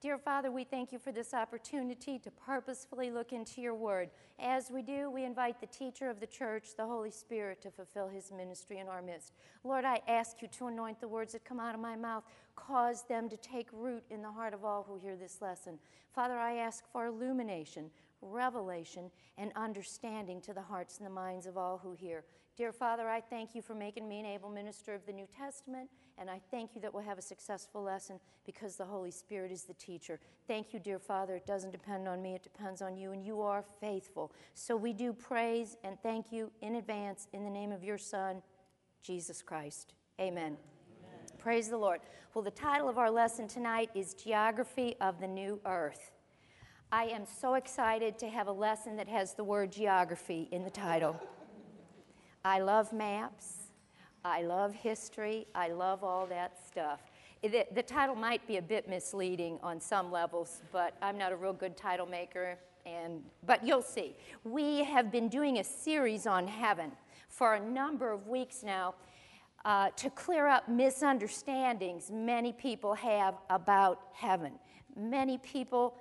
Dear Father, we thank you for this opportunity to purposefully look into your word. As we do, we invite the teacher of the church, the Holy Spirit, to fulfill his ministry in our midst. Lord, I ask you to anoint the words that come out of my mouth. Cause them to take root in the heart of all who hear this lesson. Father, I ask for illumination, revelation, and understanding to the hearts and the minds of all who hear. Dear Father, I thank you for making me an able minister of the New Testament, and I thank you that we'll have a successful lesson because the Holy Spirit is the teacher. Thank you, dear Father. It doesn't depend on me, it depends on you, and you are faithful. So we do praise and thank you in advance in the name of your Son, Jesus Christ. Amen. Praise the Lord. Well, the title of our lesson tonight is Geography of the New Earth. I am so excited to have a lesson that has the word geography in the title. I love maps. I love history. I love all that stuff. The title might be a bit misleading on some levels, but I'm not a real good title maker, but you'll see. We have been doing a series on heaven for a number of weeks now to clear up misunderstandings many people have about heaven. Many people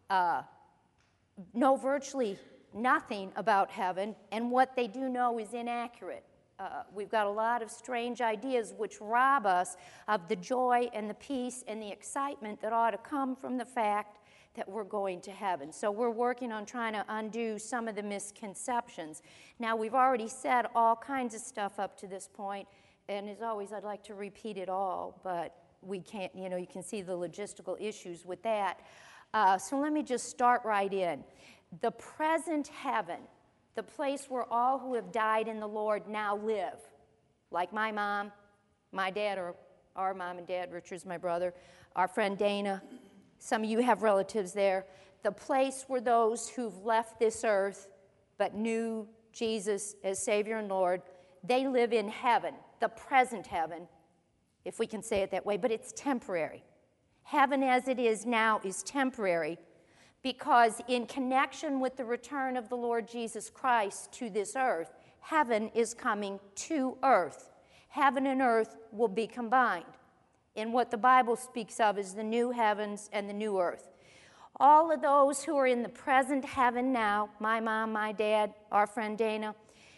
know virtually nothing about heaven, and what they do know is inaccurate. We've got a lot of strange ideas which rob us of the joy and the peace and the excitement that ought to come from the fact that we're going to heaven. So we're working on trying to undo some of the misconceptions. Now, we've already said all kinds of stuff up to this point, and as always, I'd like to repeat it all, but we can't, you can see the logistical issues with that. So let me just start right in. The present heaven, the place where all who have died in the Lord now live, like my mom, my dad, or our mom and dad, Richard's my brother, our friend Dana, some of you have relatives there, the place where those who've left this earth but knew Jesus as Savior and Lord, they live in heaven, the present heaven, if we can say it that way, but it's temporary. Heaven as it is now is temporary, because in connection with the return of the Lord Jesus Christ to this earth, heaven is coming to earth. Heaven and earth will be combined in what the Bible speaks of as the new heavens and the new earth. All of those who are in the present heaven now, my mom, my dad, our friend Dana,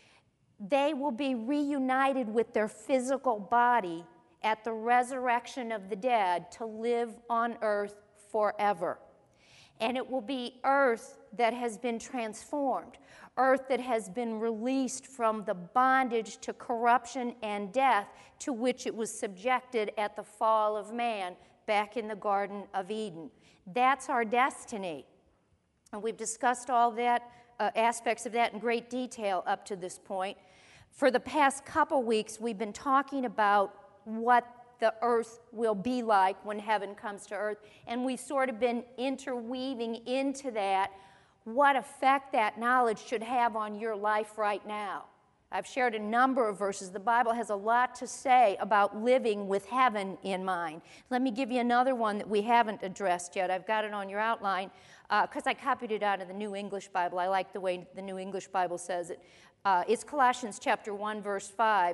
they will be reunited with their physical body at the resurrection of the dead to live on earth forever. And it will be earth that has been transformed, earth that has been released from the bondage to corruption and death to which it was subjected at the fall of man back in the Garden of Eden. That's our destiny. And we've discussed all that, aspects of that in great detail up to this point. For the past couple weeks, we've been talking about what the earth will be like when heaven comes to earth. And we've sort of been interweaving into that what effect that knowledge should have on your life right now. I've shared a number of verses. The Bible has a lot to say about living with heaven in mind. Let me give you another one that we haven't addressed yet. I've got it on your outline because I copied it out of the New English Bible. I like the way the New English Bible says it. It's Colossians chapter 1, verse 5.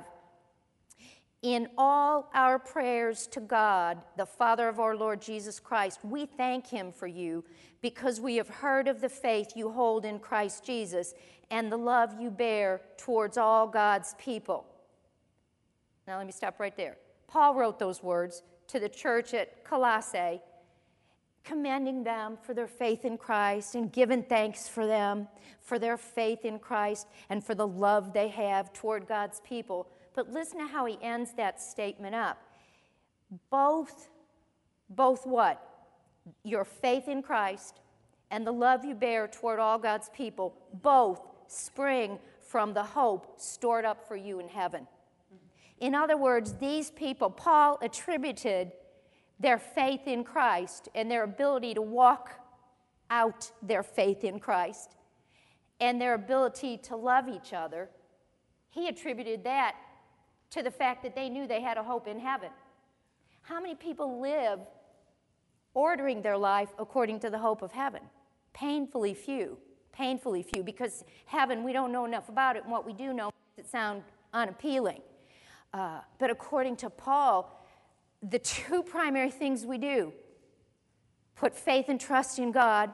In all our prayers to God, the Father of our Lord Jesus Christ, we thank him for you because we have heard of the faith you hold in Christ Jesus and the love you bear towards all God's people. Now let me stop right there. Paul wrote those words to the church at Colossae, commending them for their faith in Christ and giving thanks for them, for their faith in Christ and for the love they have toward God's people. But listen to how he ends that statement up. Both what? Your faith in Christ and the love you bear toward all God's people, both spring from the hope stored up for you in heaven. In other words, these people, Paul attributed their faith in Christ and their ability to walk out their faith in Christ and their ability to love each other. He attributed that to the fact that they knew they had a hope in heaven. How many people live ordering their life according to the hope of heaven? Painfully few, because heaven, we don't know enough about it, and what we do know makes it sound unappealing. But according to Paul, the two primary things we do put faith and trust in God,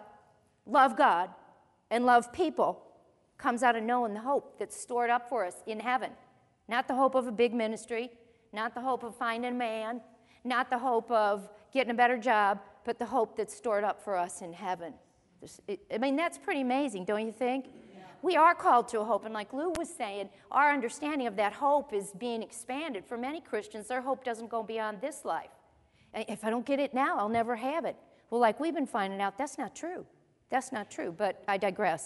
and love people, comes out of knowing the hope that's stored up for us in heaven. Not the hope of a big ministry, not the hope of finding a man, not the hope of getting a better job, but the hope that's stored up for us in heaven. I mean, that's pretty amazing, don't you think? Yeah. We are called to a hope, and like Lou was saying, our understanding of that hope is being expanded. For many Christians, their hope doesn't go beyond this life. If I don't get it now, I'll never have it. Well, like we've been finding out, that's not true. That's not true, but I digress.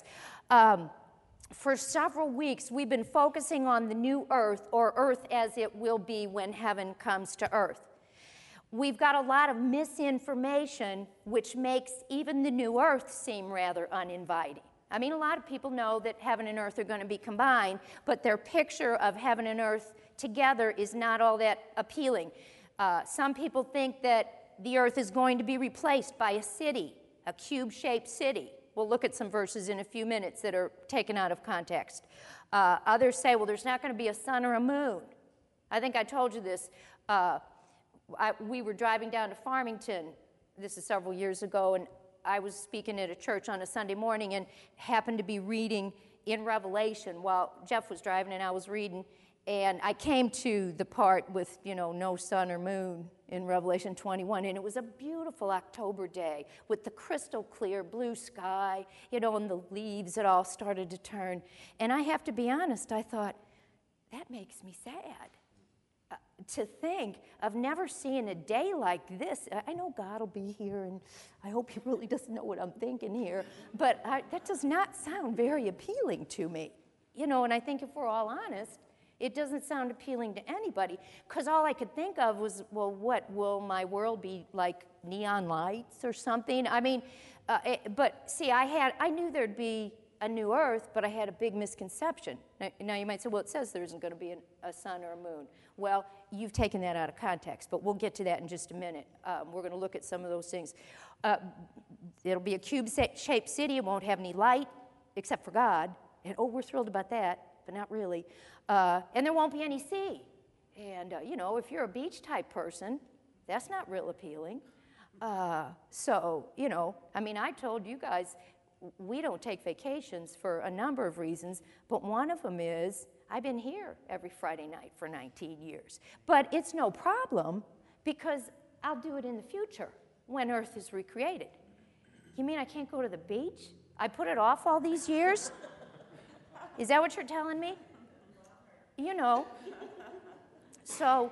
For several weeks, we've been focusing on the new earth, or earth as it will be when heaven comes to earth. We've got a lot of misinformation, which makes even the new earth seem rather uninviting. I mean, a lot of people know that heaven and earth are going to be combined, but their picture of heaven and earth together is not all that appealing. Some people think that the earth is going to be replaced by a city, a cube-shaped city. We'll look at some verses in a few minutes that are taken out of context. Others say, well, there's not going to be a sun or a moon. I think I told you this. We were driving down to Farmington, this is several years ago, and I was speaking at a church on a Sunday morning and happened to be reading in Revelation while Jeff was driving and I was reading, and I came to the part with, no sun or moon in Revelation 21, and it was a beautiful October day with the crystal clear blue sky, and the leaves that all started to turn. And I have to be honest, I thought, that makes me sad. To think of never seeing a day like this. I know God will be here, and I hope he really doesn't know what I'm thinking here, but that does not sound very appealing to me. And I think if we're all honest, it doesn't sound appealing to anybody, because all I could think of was, well, what, will my world be like neon lights or something? I mean, but see, I knew there'd be a new earth, but I had a big misconception. Now you might say, well, it says there isn't going to be a sun or a moon. Well, you've taken that out of context, but we'll get to that in just a minute. We're going to look at some of those things. It'll be a cube-shaped city. It won't have any light except for God. And we're thrilled about that, but not really. And there won't be any sea. And, if you're a beach-type person, that's not real appealing. I told you guys, we don't take vacations for a number of reasons, but one of them is I've been here every Friday night for 19 years. But it's no problem because I'll do it in the future when Earth is recreated. You mean I can't go to the beach? I put it off all these years? Is that what you're telling me? So,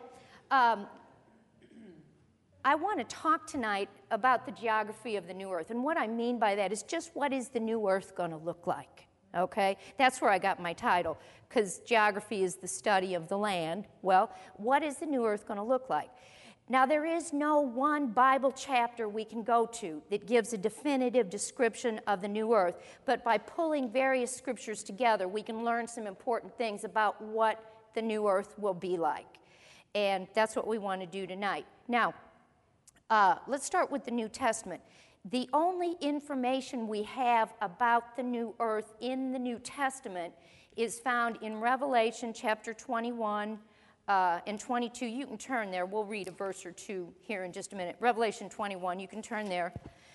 I want to talk tonight about the geography of the new earth. And what I mean by that is just what is the new earth going to look like, okay? That's where I got my title, because geography is the study of the land. Well, what is the new earth going to look like? Now, there is no one Bible chapter we can go to that gives a definitive description of the new earth, but by pulling various scriptures together, we can learn some important things about what the new earth will be like. And that's what we want to do tonight. Now, let's start with the New Testament. The only information we have about the new earth in the New Testament is found in Revelation chapter 21 and 22. You can turn there. We'll read a verse or two here in just a minute. Revelation 21, you can turn there.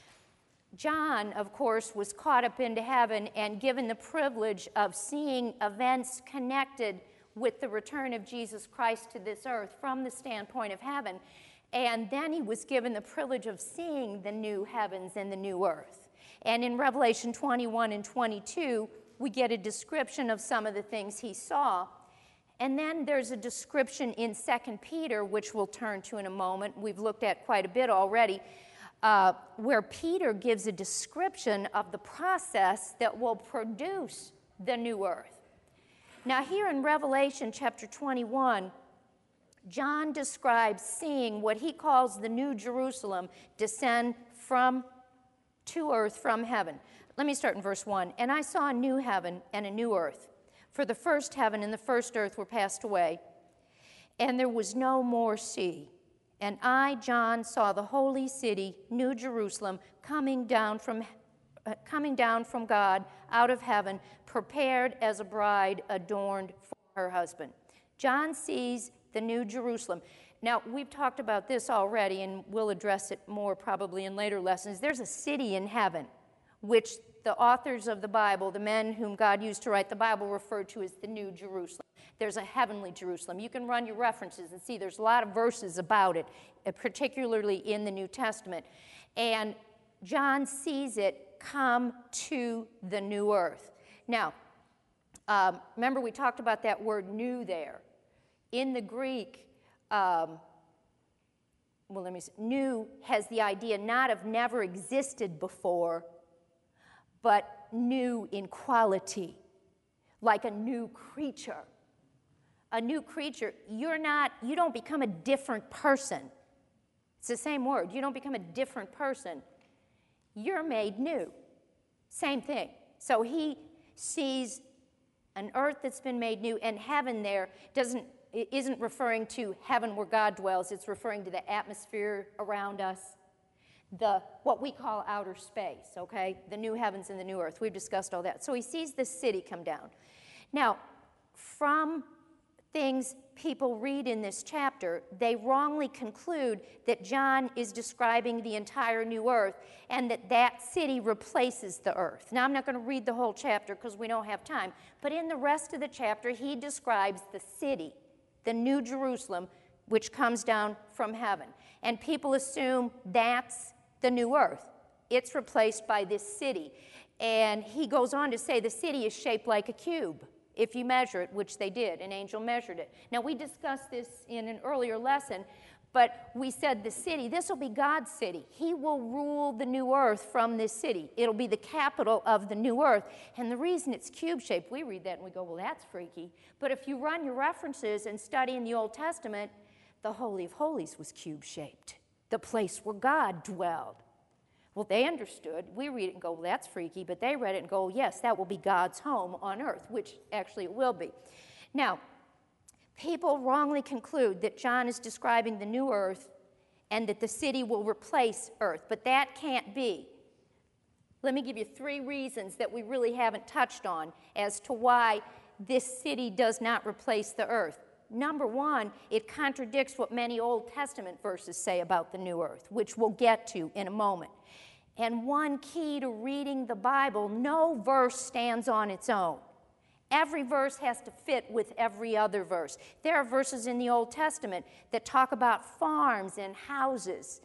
John, of course, was caught up into heaven and given the privilege of seeing events connected with the return of Jesus Christ to this earth from the standpoint of heaven. And then he was given the privilege of seeing the new heavens and the new earth. And in Revelation 21 and 22, we get a description of some of the things he saw. And then there's a description in 2 Peter, which we'll turn to in a moment. We've looked at quite a bit already, where Peter gives a description of the process that will produce the new earth. Now, here in Revelation chapter 21, John describes seeing what he calls the New Jerusalem descend to earth from heaven. Let me start in verse 1. And I saw a new heaven and a new earth, for the first heaven and the first earth were passed away, and there was no more sea. And I, John, saw the holy city, New Jerusalem, coming down from God out of heaven, prepared as a bride adorned for her husband. John sees the New Jerusalem. Now, we've talked about this already, and we'll address it more probably in later lessons. There's a city in heaven, which the authors of the Bible, the men whom God used to write the Bible, referred to as the New Jerusalem. There's a heavenly Jerusalem. You can run your references and see there's a lot of verses about it, particularly in the New Testament. And John sees it come to the new earth. Now, remember we talked about that word new there. In the Greek, new has the idea not of never existed before, but new in quality, like a new creature. A new creature, you don't become a different person. It's the same word. You don't become a different person. You're made new. Same thing. So he sees an earth that's been made new, and heaven there isn't referring to heaven where God dwells. It's referring to the atmosphere around us, what we call outer space, okay? The new heavens and the new earth. We've discussed all that. So he sees this city come down. Now, from things people read in this chapter, they wrongly conclude that John is describing the entire new earth and that city replaces the earth. Now, I'm not going to read the whole chapter because we don't have time, but in the rest of the chapter, he describes the city, the New Jerusalem, which comes down from heaven. And people assume that's the new earth. It's replaced by this city. And he goes on to say the city is shaped like a cube. If you measure it, which they did, an angel measured it. Now, we discussed this in an earlier lesson, but we said the city, this will be God's city. He will rule the new earth from this city. It'll be the capital of the new earth. And the reason it's cube-shaped, we read that and we go, well, that's freaky. But if you run your references and study in the Old Testament, the Holy of Holies was cube-shaped, the place where God dwelled. Well, they understood. We read it and go, well, that's freaky. But they read it and go, yes, that will be God's home on earth, which actually it will be. Now, people wrongly conclude that John is describing the new earth and that the city will replace earth. But that can't be. Let me give you 3 reasons that we really haven't touched on as to why this city does not replace the earth. Number 1, it contradicts what many Old Testament verses say about the new earth, which we'll get to in a moment. And one key to reading the Bible, no verse stands on its own. Every verse has to fit with every other verse. There are verses in the Old Testament that talk about farms and houses.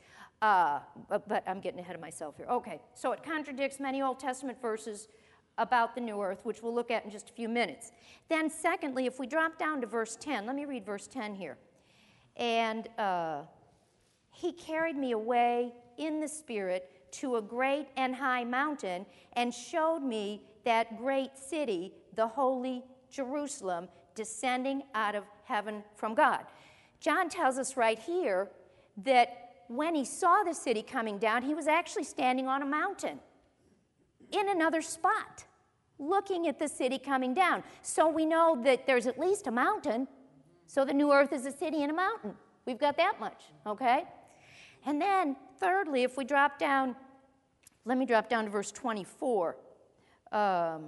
But I'm getting ahead of myself here. Okay, so it contradicts many Old Testament verses about the new earth, which we'll look at in just a few minutes. Then secondly, if we drop down to verse 10, let me read verse 10 here. And he carried me away in the Spirit to a great and high mountain and showed me that great city, the holy Jerusalem, descending out of heaven from God. John tells us right here that when he saw the city coming down, he was actually standing on a mountain in another spot, looking at the city coming down. So we know that there's at least a mountain. So the new earth is a city and a mountain. We've got that much, okay? And then, thirdly, if we drop down, let me drop down to verse 24. And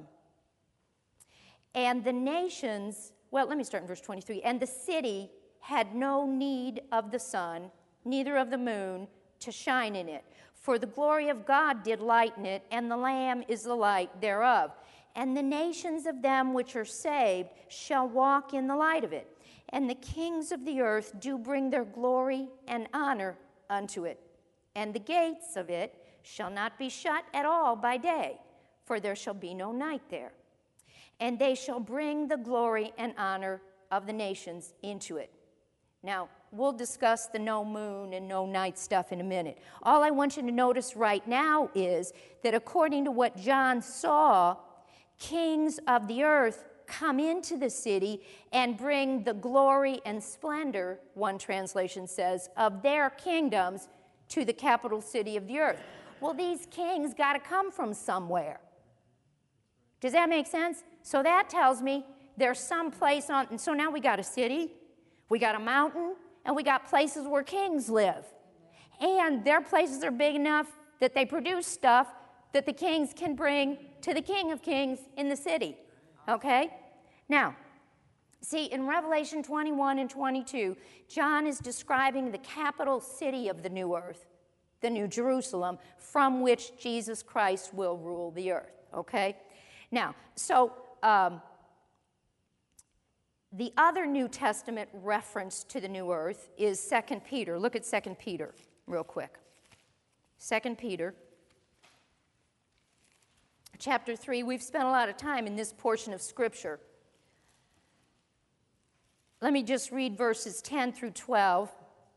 the nations, well, let me start in verse 23. And the city had no need of the sun, neither of the moon, to shine in it. For the glory of God did lighten it, and the Lamb is the light thereof. And the nations of them which are saved shall walk in the light of it. And the kings of the earth do bring their glory and honor unto it. And the gates of it shall not be shut at all by day, for there shall be no night there. And they shall bring the glory and honor of the nations into it. Now, we'll discuss the no moon and no night stuff in a minute. All I want you to notice right now is that according to what John saw, kings of the earth come into the city and bring the glory and splendor, one translation says, of their kingdoms to the capital city of the earth. Well, these kings got to come from somewhere. Does that make sense? So that tells me there's some place on, and so now we got a city, we got a mountain, and we got places where kings live. And their places are big enough that they produce stuff that the kings can bring to the King of Kings in the city. Okay? Now, See, in Revelation 21 and 22, John is describing the capital city of the new earth, the New Jerusalem, from which Jesus Christ will rule the earth, okay? Now, so the other New Testament reference to the new earth is 2 Peter. Look at 2 Peter real quick. 2 Peter, chapter 3. We've spent a lot of time in this portion of Scripture. Let me just read verses 10 through 12.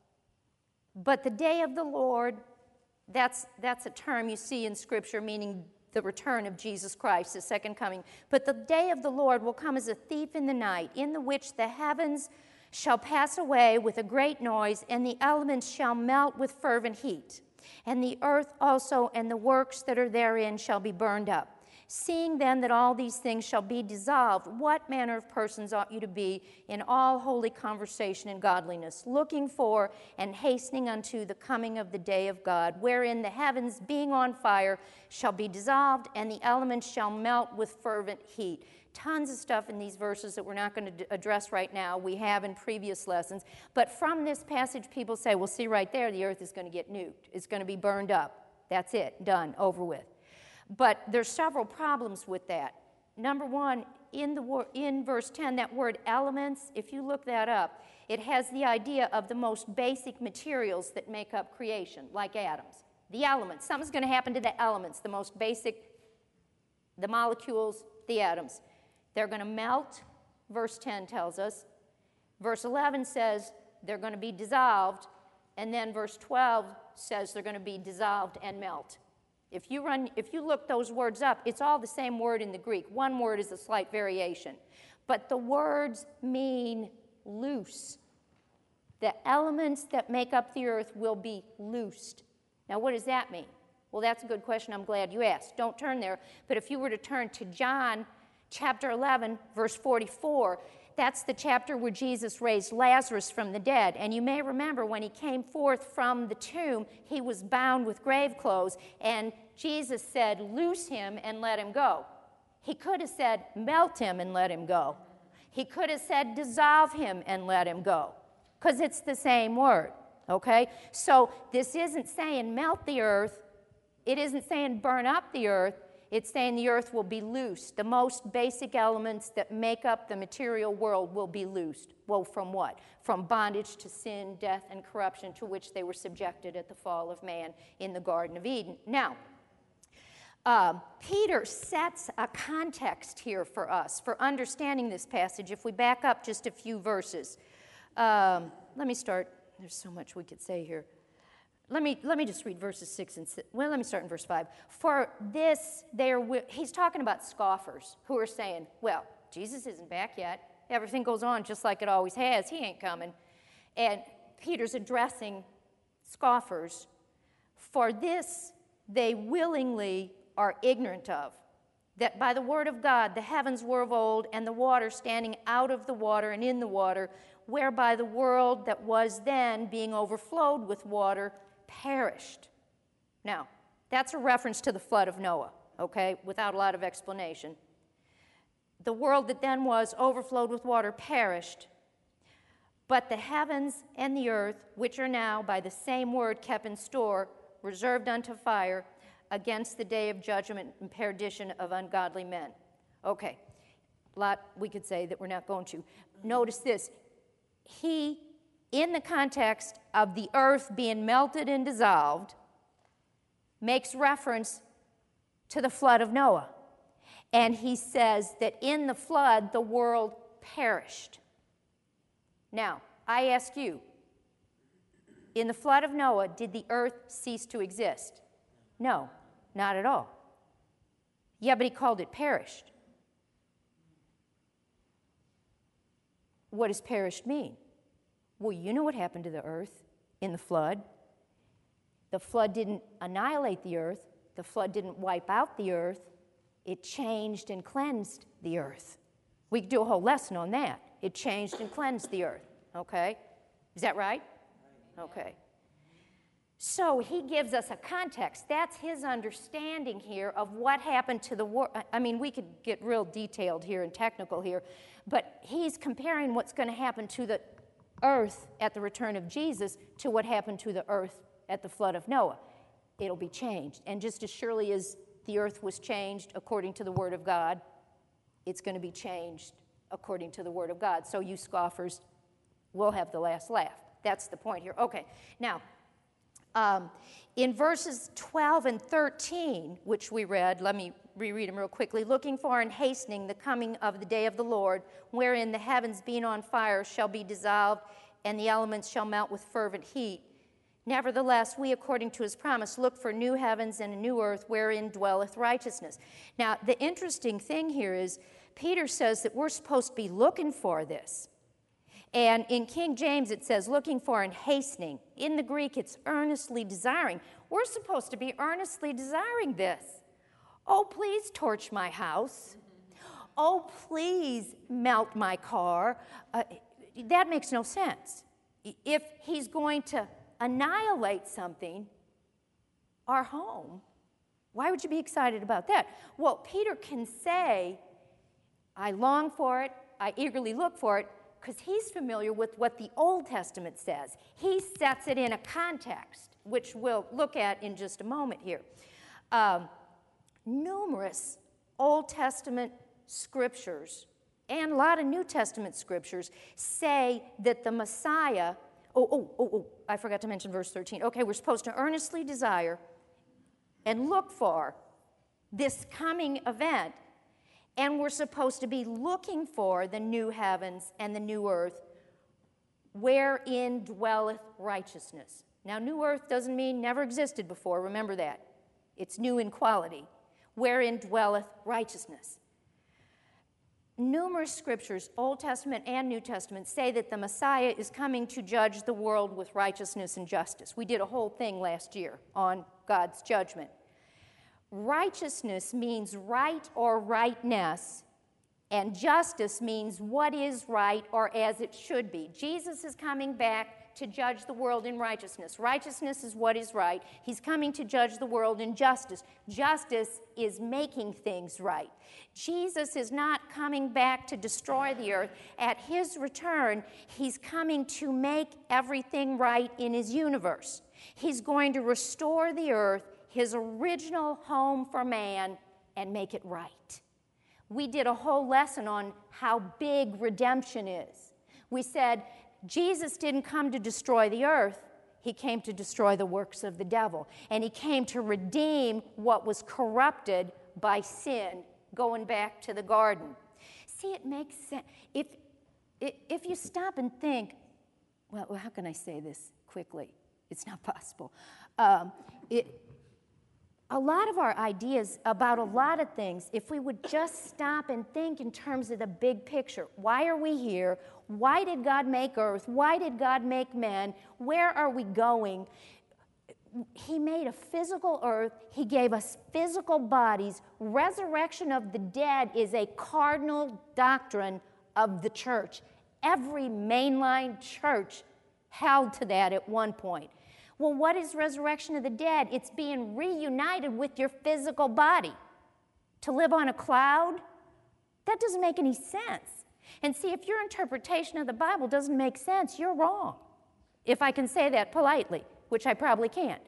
But the day of the Lord, that's a term you see in Scripture meaning the return of Jesus Christ, the second coming. But the day of the Lord will come as a thief in the night, in the which the heavens shall pass away with a great noise, and the elements shall melt with fervent heat. And the earth also and the works that are therein shall be burned up. Seeing then that all these things shall be dissolved, what manner of persons ought you to be in all holy conversation and godliness, looking for and hastening unto the coming of the day of God, wherein the heavens, being on fire, shall be dissolved, and the elements shall melt with fervent heat. Tons of stuff in these verses that we're not going to address right now. We have in previous lessons. But from this passage, people say, well, see right there, the earth is going to get nuked. It's going to be burned up. That's it. Done. Over with. But there's several problems with that. Number one, in verse 10, that word elements, if you look that up, it has the idea of the most basic materials that make up creation, like atoms. The elements. Something's going to happen to the elements, the most basic, the molecules, the atoms. They're going to melt, verse 10 tells us. Verse 11 says they're going to be dissolved, and then verse 12 says they're going to be dissolved and melt. If you look those words up, it's all the same word in the Greek. One word is a slight variation. But the words mean loose. The elements that make up the earth will be loosed. Now, what does that mean? Well, that's a good question. I'm glad you asked. Don't turn there. But if you were to turn to John chapter 11, verse 44, that's the chapter where Jesus raised Lazarus from the dead. And you may remember when he came forth from the tomb, he was bound with grave clothes, and Jesus said, loose him and let him go. He could have said, melt him and let him go. He could have said, dissolve him and let him go, because it's the same word, okay? So this isn't saying melt the earth. It isn't saying burn up the earth. It's saying the earth will be loosed. The most basic elements that make up the material world will be loosed. Well, from what? From bondage to sin, death, and corruption to which they were subjected at the fall of man in the Garden of Eden. Now, Peter sets a context here for us for understanding this passage. If we back up just a few verses. Let me start. There's so much we could say here. Let me just read verses 6 and 6. Well, let me start in verse 5. For this, he's talking about scoffers who are saying, well, Jesus isn't back yet. Everything goes on just like it always has. He ain't coming. And Peter's addressing scoffers. For this, they willingly are ignorant of, that by the word of God the heavens were of old, and the water standing out of the water and in the water, whereby the world that was then, being overflowed with water, perished. Now, that's a reference to the flood of Noah, okay, without a lot of explanation. The world that then was overflowed with water perished, but the heavens and the earth, which are now by the same word kept in store, reserved unto fire, against the day of judgment and perdition of ungodly men. Okay, a lot we could say that we're not going to. Notice this. He, in the context of the earth being melted and dissolved, makes reference to the flood of Noah. And he says that in the flood, the world perished. Now, I ask you, in the flood of Noah, did the earth cease to exist? No, not at all. Yeah, but he called it perished. What does perished mean? Well, you know what happened to the earth in the flood. The flood didn't annihilate the earth. The flood didn't wipe out the earth. It changed and cleansed the earth. We could do a whole lesson on that. It changed and cleansed the earth, okay? Is that right? Okay. So he gives us a context. That's his understanding here of what happened to the world. I mean, we could get real detailed here and technical here, but he's comparing what's going to happen to the earth at the return of Jesus to what happened to the earth at the flood of Noah. It'll be changed. And just as surely as the earth was changed according to the Word of God, it's going to be changed according to the Word of God. So you scoffers will have the last laugh. That's the point here. Okay, now, in verses 12 and 13, which we read, let me reread them real quickly. Looking for and hastening the coming of the day of the Lord, wherein the heavens being on fire shall be dissolved, and the elements shall melt with fervent heat. Nevertheless, we, according to his promise, look for new heavens and a new earth wherein dwelleth righteousness. Now, the interesting thing here is Peter says that we're supposed to be looking for this. And in King James, it says looking for and hastening. In the Greek, it's earnestly desiring. We're supposed to be earnestly desiring this. Oh, please torch my house. Oh, please melt my car. That makes no sense. If he's going to annihilate something, our home, why would you be excited about that? Well, Peter can say, I long for it, I eagerly look for it, because he's familiar with what the Old Testament says. He sets it in a context, which we'll look at in just a moment here. Numerous Old Testament scriptures and a lot of New Testament scriptures say that the Messiah, I forgot to mention verse 13. Okay, we're supposed to earnestly desire and look for this coming event, and we're supposed to be looking for the new heavens and the new earth wherein dwelleth righteousness. Now, new earth doesn't mean never existed before. Remember that. It's new in quality. Wherein dwelleth righteousness. Numerous scriptures, Old Testament and New Testament, say that the Messiah is coming to judge the world with righteousness and justice. We did a whole thing last year on God's judgment. Righteousness means right or rightness, and justice means what is right or as it should be. Jesus is coming back to judge the world in righteousness. Righteousness is what is right. He's coming to judge the world in justice. Justice is making things right. Jesus is not coming back to destroy the earth. At his return, he's coming to make everything right in his universe. He's going to restore the earth, his original home for man, and make it right. We did a whole lesson on how big redemption is. We said Jesus didn't come to destroy the earth. He came to destroy the works of the devil. And he came to redeem what was corrupted by sin, going back to the garden. See, it makes sense. If you stop and think, well, how can I say this quickly? It's not possible. A lot of our ideas about a lot of things, if we would just stop and think in terms of the big picture. Why are we here? Why did God make earth? Why did God make men? Where are we going? He made a physical earth. He gave us physical bodies. Resurrection of the dead is a cardinal doctrine of the church. Every mainline church held to that at one point. Well, what is resurrection of the dead? It's being reunited with your physical body. To live on a cloud? That doesn't make any sense. And see, if your interpretation of the Bible doesn't make sense, you're wrong. If I can say that politely, which I probably can't.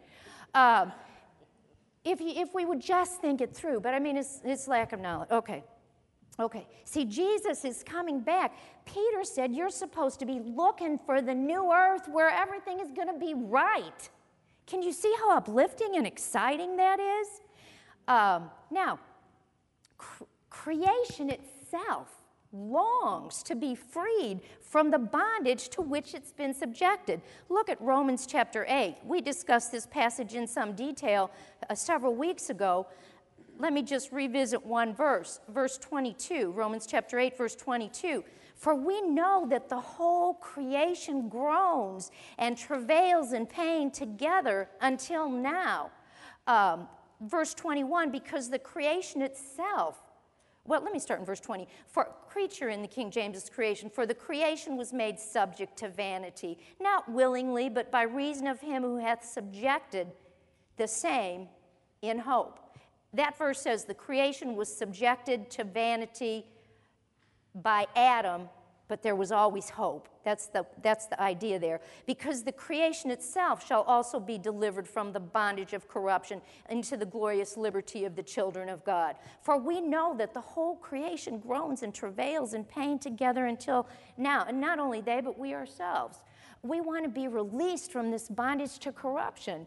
If we would just think it through, but I mean, it's lack of knowledge. Okay. See, Jesus is coming back. Peter said you're supposed to be looking for the new earth where everything is going to be right. Can you see how uplifting and exciting that is? Now, creation itself longs to be freed from the bondage to which it's been subjected. Look at Romans chapter 8. We discussed this passage in some detail several weeks ago. Let me just revisit one verse, verse 22, Romans chapter 8, verse 22. For we know that the whole creation groans and travails in pain together until now. Verse 21, because the creation itself Well, let me start in verse 20. For creature in the King James is creation, for the creation was made subject to vanity, not willingly, but by reason of him who hath subjected the same in hope. That verse says the creation was subjected to vanity by Adam, but there was always hope. That's the idea there. Because the creation itself shall also be delivered from the bondage of corruption into the glorious liberty of the children of God. For we know that the whole creation groans and travails in pain together until now. And not only they, but we ourselves. We want to be released from this bondage to corruption.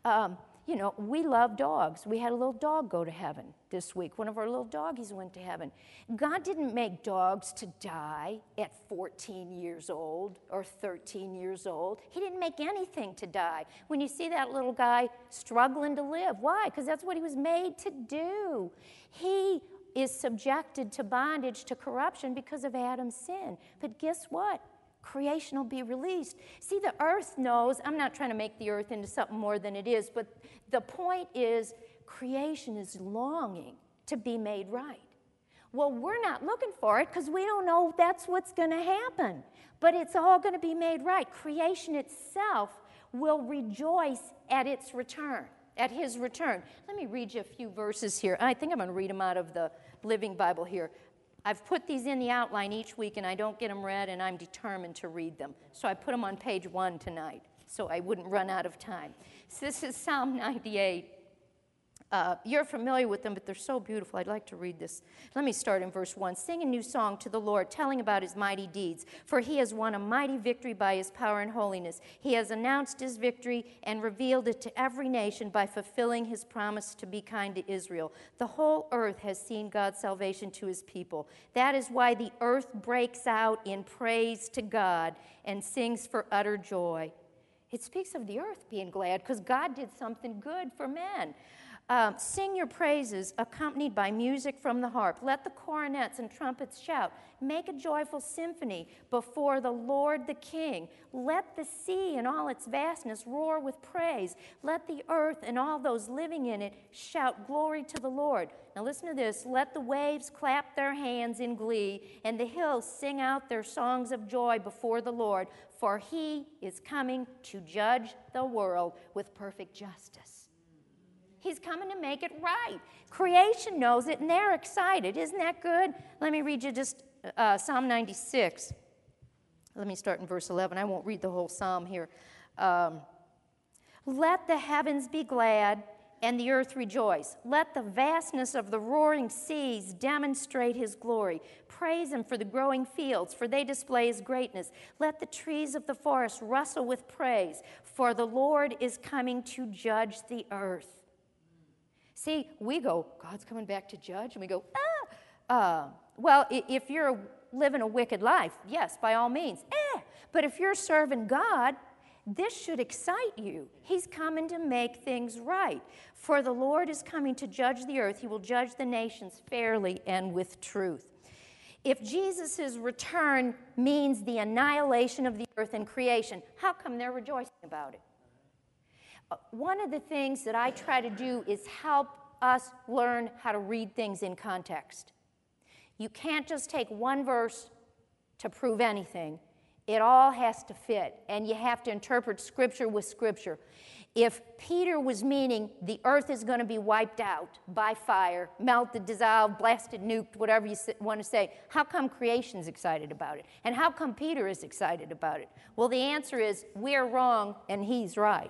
We love dogs. We had a little dog go to heaven this week. One of our little doggies went to heaven. God didn't make dogs to die at 14 years old or 13 years old. He didn't make anything to die. When you see that little guy struggling to live, why? Because that's what he was made to do. He is subjected to bondage, to corruption because of Adam's sin. But guess what? Creation will be released. See, the earth knows, I'm not trying to make the earth into something more than it is, but the point is creation is longing to be made right. Well, we're not looking for it because we don't know that's what's going to happen. But it's all going to be made right. Creation itself will rejoice at its return, at his return. Let me read you a few verses here. I think I'm going to read them out of the Living Bible here. I've put these in the outline each week, and I don't get them read, and I'm determined to read them. So I put them on page 1 tonight, so I wouldn't run out of time. So this is Psalm 98. You're familiar with them, but they're so beautiful. I'd like to read this. Let me start in verse 1. Sing a new song to the Lord, telling about his mighty deeds. For he has won a mighty victory by his power and holiness. He has announced his victory and revealed it to every nation by fulfilling his promise to be kind to Israel. The whole earth has seen God's salvation to his people. That is why the earth breaks out in praise to God and sings for utter joy. It speaks of the earth being glad because God did something good for men. Sing your praises accompanied by music from the harp. Let the cornets and trumpets shout. Make a joyful symphony before the Lord the King. Let the sea and all its vastness roar with praise. Let the earth and all those living in it shout glory to the Lord. Now listen to this. Let the waves clap their hands in glee, and the hills sing out their songs of joy before the Lord, for he is coming to judge the world with perfect justice. He's coming to make it right. Creation knows it, and they're excited. Isn't that good? Let me read you just Psalm 96. Let me start in verse 11. I won't read the whole psalm here. Let the heavens be glad and the earth rejoice. Let the vastness of the roaring seas demonstrate his glory. Praise him for the growing fields, for they display his greatness. Let the trees of the forest rustle with praise, for the Lord is coming to judge the earth. See, we go, God's coming back to judge, and we go, well, if you're living a wicked life, yes, by all means, But if you're serving God, this should excite you. He's coming to make things right. For the Lord is coming to judge the earth. He will judge the nations fairly and with truth. If Jesus' return means the annihilation of the earth and creation, how come they're rejoicing about it? One of the things that I try to do is help us learn how to read things in context. You can't just take one verse to prove anything. It all has to fit, and you have to interpret Scripture with Scripture. If Peter was meaning the earth is going to be wiped out by fire, melted, dissolved, blasted, nuked, whatever you want to say, how come creation's excited about it? And how come Peter is excited about it? Well, the answer is we're wrong and he's right.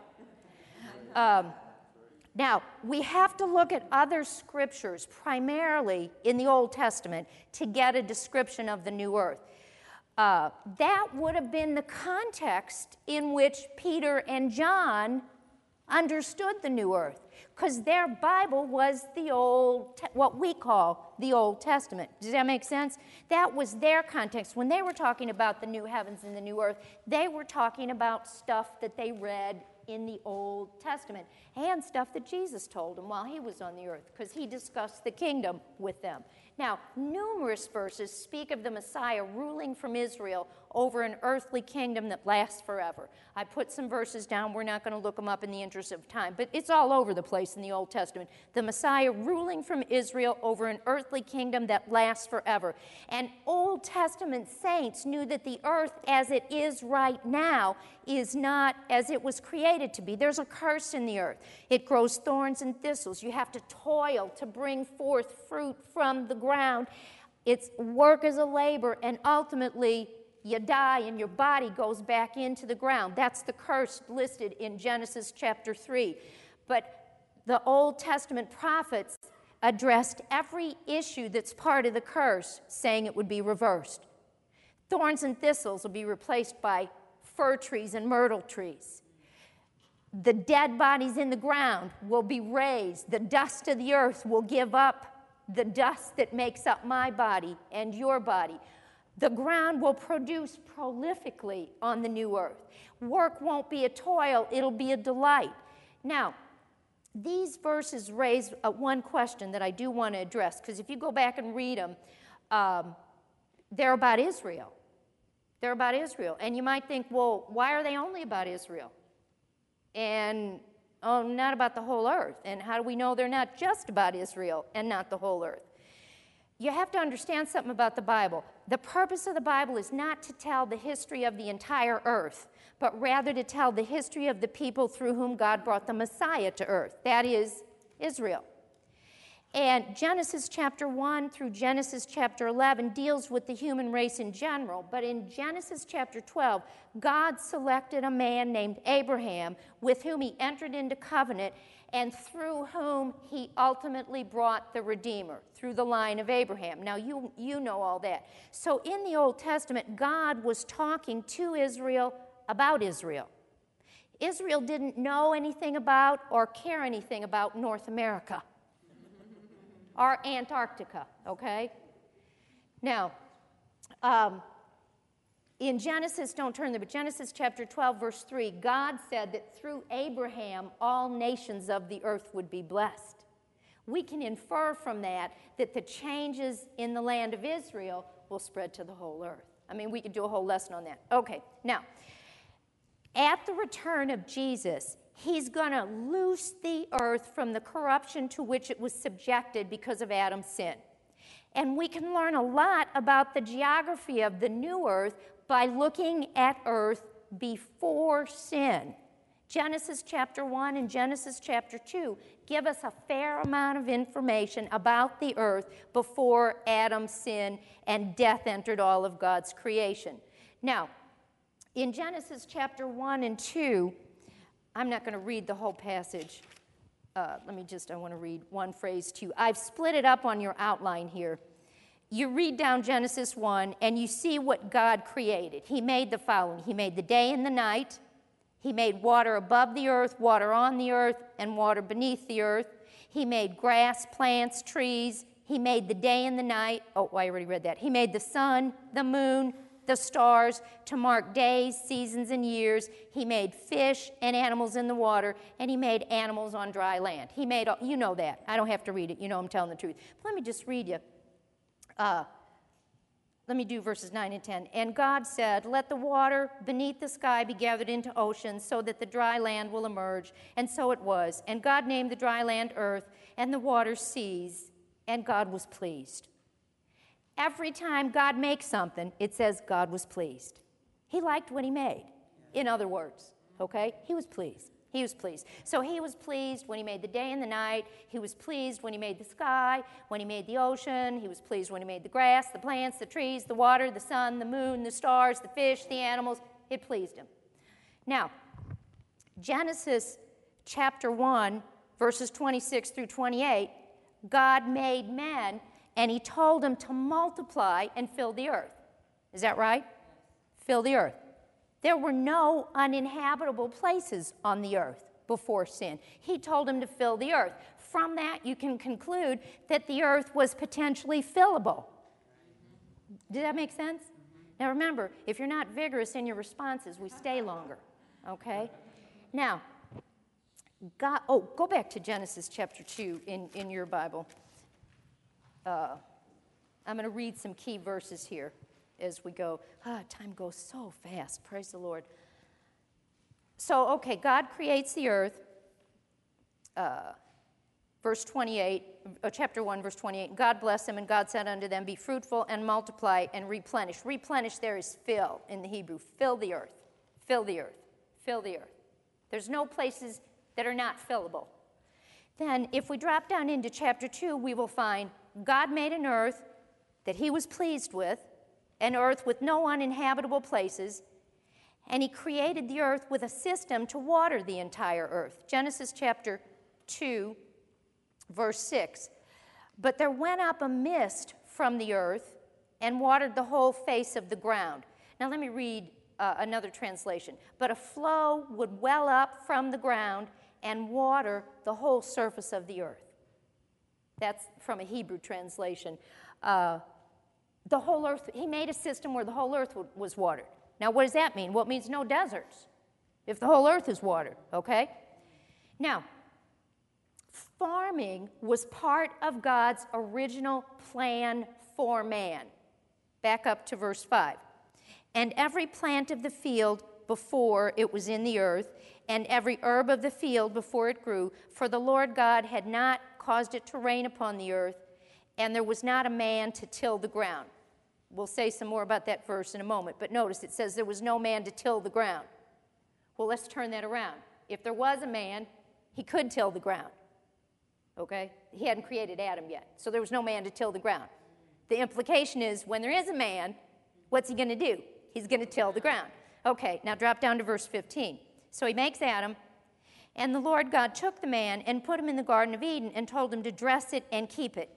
Now, we have to look at other scriptures, primarily in the Old Testament, to get a description of the new earth. That would have been the context in which Peter and John understood the new earth, because their Bible was what we call the Old Testament. Does that make sense? That was their context. When they were talking about the new heavens and the new earth, they were talking about stuff that they read in the Old Testament, and stuff that Jesus told them while he was on the earth, because he discussed the kingdom with them. Now, numerous verses speak of the Messiah ruling from Israel over an earthly kingdom that lasts forever. I put some verses down. We're not going to look them up in the interest of time, but it's all over the place in the Old Testament. The Messiah ruling from Israel over an earthly kingdom that lasts forever. And Old Testament saints knew that the earth as it is right now is not as it was created to be. There's a curse in the earth. It grows thorns and thistles. You have to toil to bring forth fruit from the ground. It's work as a labor, and ultimately you die and your body goes back into the ground. That's the curse listed in Genesis chapter 3. But the Old Testament prophets addressed every issue that's part of the curse, saying it would be reversed. Thorns and thistles will be replaced by fir trees and myrtle trees. The dead bodies in the ground will be raised. The dust of the earth will give up the dust that makes up my body and your body. The ground will produce prolifically on the new earth. Work won't be a toil, it'll be a delight. Now, these verses raise one question that I do want to address, because if you go back and read them, they're about Israel. They're about Israel. And you might think, well, why are they only about Israel? And, not about the whole earth. And how do we know they're not just about Israel and not the whole earth? You have to understand something about the Bible. The purpose of the Bible is not to tell the history of the entire earth, but rather to tell the history of the people through whom God brought the Messiah to earth. That is Israel. And Genesis chapter 1 through Genesis chapter 11 deals with the human race in general. But in Genesis chapter 12, God selected a man named Abraham with whom he entered into covenant and through whom he ultimately brought the Redeemer, through the line of Abraham. Now, you know all that. So in the Old Testament, God was talking to Israel about Israel. Israel didn't know anything about or care anything about North America or Antarctica, okay? Now, in Genesis, don't turn there, but Genesis chapter 12, verse 3, God said that through Abraham, all nations of the earth would be blessed. We can infer from that the changes in the land of Israel will spread to the whole earth. I mean, we could do a whole lesson on that. Okay, now, at the return of Jesus, he's going to loose the earth from the corruption to which it was subjected because of Adam's sin. And we can learn a lot about the geography of the new earth by looking at earth before sin. Genesis chapter 1 and Genesis chapter 2 give us a fair amount of information about the earth before Adam's sin and death entered all of God's creation. Now, in Genesis chapter 1 and 2, I'm not going to read the whole passage. I want to read one phrase to you. I've split it up on your outline here. You read down Genesis 1, and you see what God created. He made the following. He made the day and the night. He made water above the earth, water on the earth, and water beneath the earth. He made grass, plants, trees. He made the day and the night. Oh, I already read that. He made the sun, the moon, the stars to mark days, seasons, and years. He made fish and animals in the water, and he made animals on dry land. He made, you know that. I don't have to read it. You know I'm telling the truth. But let me just read you. Let me do verses 9 and 10. And God said, let the water beneath the sky be gathered into oceans so that the dry land will emerge. And so it was. And God named the dry land earth and the water seas, and God was pleased. Every time God makes something, it says God was pleased. He liked what he made. In other words, okay? He was pleased. He was pleased. So he was pleased when he made the day and the night. He was pleased when he made the sky, when he made the ocean. He was pleased when he made the grass, the plants, the trees, the water, the sun, the moon, the stars, the fish, the animals. It pleased him. Now, Genesis chapter 1, verses 26 through 28, God made men, and he told them to multiply and fill the earth. Is that right? Fill the earth. There were no uninhabitable places on the earth before sin. He told them to fill the earth. From that, you can conclude that the earth was potentially fillable. Did that make sense? Now remember, if you're not vigorous in your responses, we stay longer, okay? Now, God, go back to Genesis chapter 2 in your Bible. I'm going to read some key verses here as we go. Time goes so fast. Praise the Lord. So, okay, God creates the earth. Verse 28, chapter 1, verse 28. God blessed them, and God said unto them, be fruitful and multiply and replenish. Replenish there is fill in the Hebrew. Fill the earth. Fill the earth. Fill the earth. There's no places that are not fillable. Then, if we drop down into chapter 2, we will find God made an earth that he was pleased with, an earth with no uninhabitable places, and he created the earth with a system to water the entire earth. Genesis chapter 2, verse 6. But there went up a mist from the earth and watered the whole face of the ground. Now let me read another translation. But a flow would well up from the ground and water the whole surface of the earth. That's from a Hebrew translation. The whole earth, he made a system where the whole earth was watered. Now, what does that mean? Well, it means no deserts, if the whole earth is watered, okay? Now, farming was part of God's original plan for man. Back up to verse 5. And every plant of the field before it was in the earth, and every herb of the field before it grew, for the Lord God had not caused it to rain upon the earth, and there was not a man to till the ground. We'll say some more about that verse in a moment, but notice it says there was no man to till the ground. Well, let's turn that around. If there was a man, he could till the ground, okay? He hadn't created Adam yet, so there was no man to till the ground. The implication is when there is a man, what's he going to do? He's going to till the ground. Okay, now drop down to verse 15. So he makes Adam, and the Lord God took the man and put him in the Garden of Eden and told him to dress it and keep it.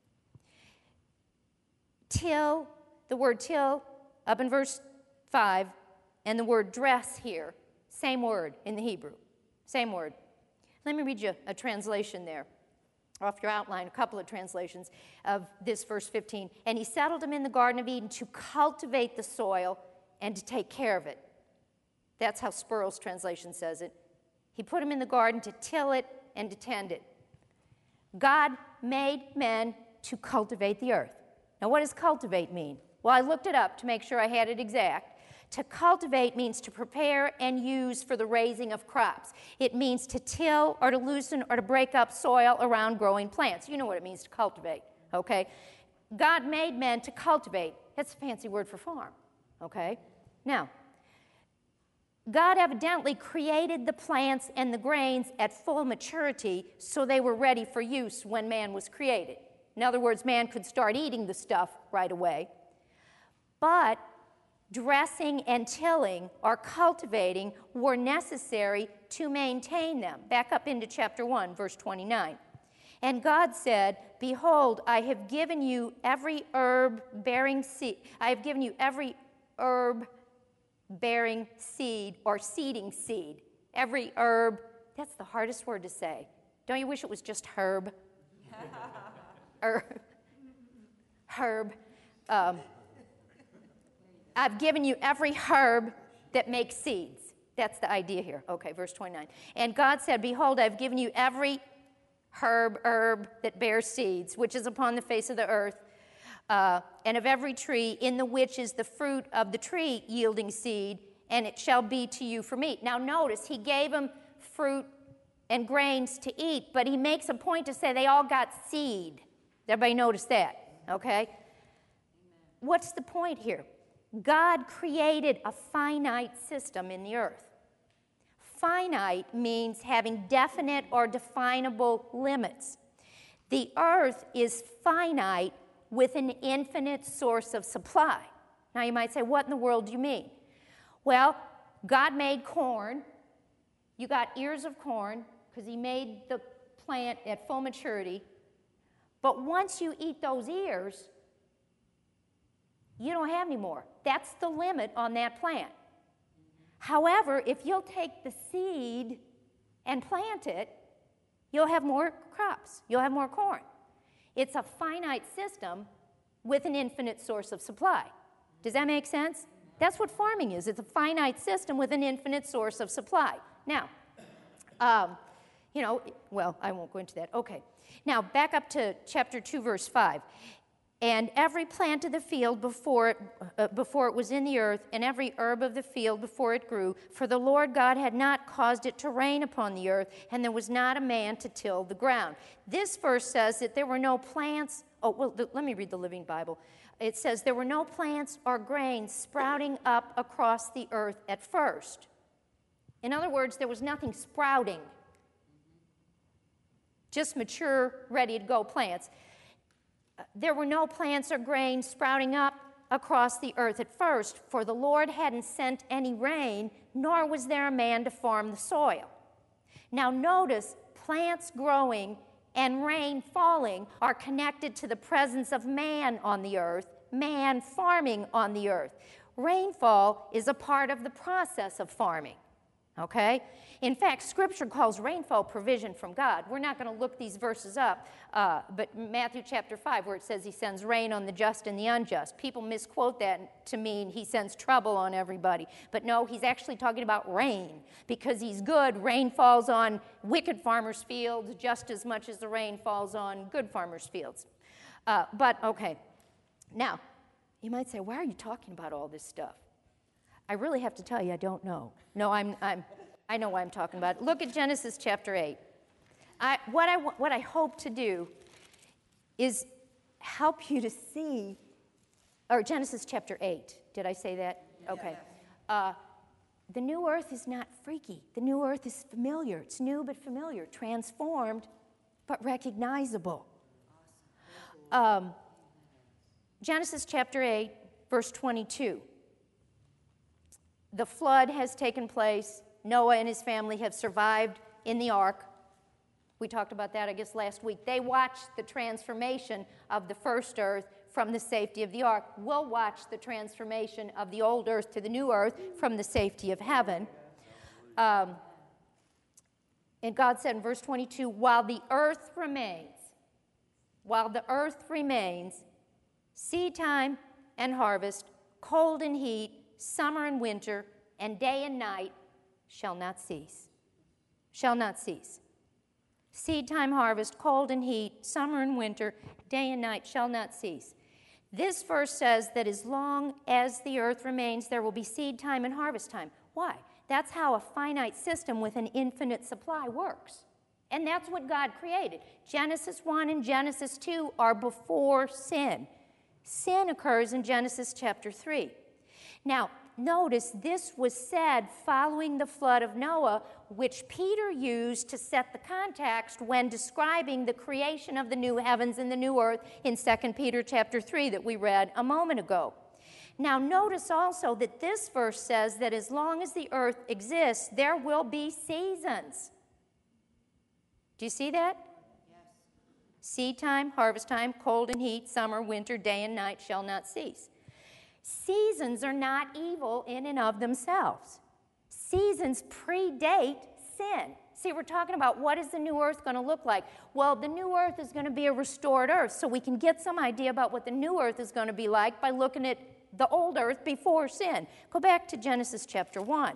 Till, the word till, up in verse 5, and the word dress here, same word in the Hebrew, same word. Let me read you a translation there, off your outline, a couple of translations of this verse 15. And he settled him in the Garden of Eden to cultivate the soil and to take care of it. That's how Spurl's translation says it. He put him in the garden to till it and to tend it. God made men to cultivate the earth. Now, what does cultivate mean? Well, I looked it up to make sure I had it exact. To cultivate means to prepare and use for the raising of crops. It means to till or to loosen or to break up soil around growing plants. You know what it means to cultivate, okay? God made men to cultivate. That's a fancy word for farm, okay? Now, God evidently created the plants and the grains at full maturity so they were ready for use when man was created. In other words, man could start eating the stuff right away. But dressing and tilling or cultivating were necessary to maintain them. Back up into chapter 1, verse 29. And God said, behold, I have given you every herb bearing seed. I have given you every herb bearing seed or seeding seed. Every herb, that's the hardest word to say. Don't you wish it was just herb? Herb. I've given you every herb that makes seeds. That's the idea here. Okay, verse 29. And God said, behold, I've given you every herb that bears seeds, which is upon the face of the earth, and of every tree in the which is the fruit of the tree yielding seed, and it shall be to you for meat. Now notice, he gave them fruit and grains to eat, but he makes a point to say they all got seed. Everybody notice that, okay? Amen. What's the point here? God created a finite system in the earth. Finite means having definite or definable limits. The earth is finite with an infinite source of supply. Now you might say, what in the world do you mean? Well, God made corn. You got ears of corn because he made the plant at full maturity. But once you eat those ears, you don't have any more. That's the limit on that plant. However, if you'll take the seed and plant it, you'll have more crops. You'll have more corn. It's a finite system with an infinite source of supply. Does that make sense? That's what farming is. It's a finite system with an infinite source of supply. Now, Well, I won't go into that. Okay. Now, back up to chapter 2, verse 5. And every plant of the field before it was in the earth, and every herb of the field before it grew, for the Lord God had not caused it to rain upon the earth, and there was not a man to till the ground. This verse says that there were no plants. Let me read the Living Bible. It says there were no plants or grains sprouting up across the earth at first. In other words, there was nothing sprouting. Just mature, ready-to-go plants. There were no plants or grains sprouting up across the earth at first, for the Lord hadn't sent any rain, nor was there a man to farm the soil. Now notice, plants growing and rain falling are connected to the presence of man on the earth, man farming on the earth. Rainfall is a part of the process of farming, okay? In fact, Scripture calls rainfall provision from God. We're not going to look these verses up, but Matthew chapter 5, where it says he sends rain on the just and the unjust. People misquote that to mean he sends trouble on everybody. But no, he's actually talking about rain. Because he's good, rain falls on wicked farmers' fields just as much as the rain falls on good farmers' fields. Okay. Now, you might say, why are you talking about all this stuff? I really have to tell you, I don't know. No, I know why I'm talking about it. Look at Genesis chapter 8. What I hope to do is help you to see, or Genesis chapter 8. Did I say that? Okay. The new earth is not freaky. The new earth is familiar. It's new but familiar, transformed but recognizable. Genesis chapter 8, verse 22. The flood has taken place. Noah and his family have survived in the ark. We talked about that, I guess, last week. They watched the transformation of the first earth from the safety of the ark. We'll watch the transformation of the old earth to the new earth from the safety of heaven. And God said in verse 22, while the earth remains, seed time and harvest, cold and heat, summer and winter, and day and night shall not cease. Shall not cease. Seed time, harvest, cold and heat, summer and winter, day and night shall not cease. This verse says that as long as the earth remains, there will be seed time and harvest time. Why? That's how a finite system with an infinite supply works. And that's what God created. Genesis 1 and Genesis 2 are before sin. Sin occurs in Genesis chapter 3. Now, notice this was said following the flood of Noah, which Peter used to set the context when describing the creation of the new heavens and the new earth in 2 Peter chapter 3 that we read a moment ago. Now, notice also that this verse says that as long as the earth exists, there will be seasons. Do you see that? Yes. Seed time, harvest time, cold and heat, summer, winter, day and night shall not cease. Seasons are not evil in and of themselves. Seasons predate sin. See, we're talking about what is the new earth going to look like. Well, the new earth is going to be a restored earth, so we can get some idea about what the new earth is going to be like by looking at the old earth before sin. Go back to Genesis chapter 1.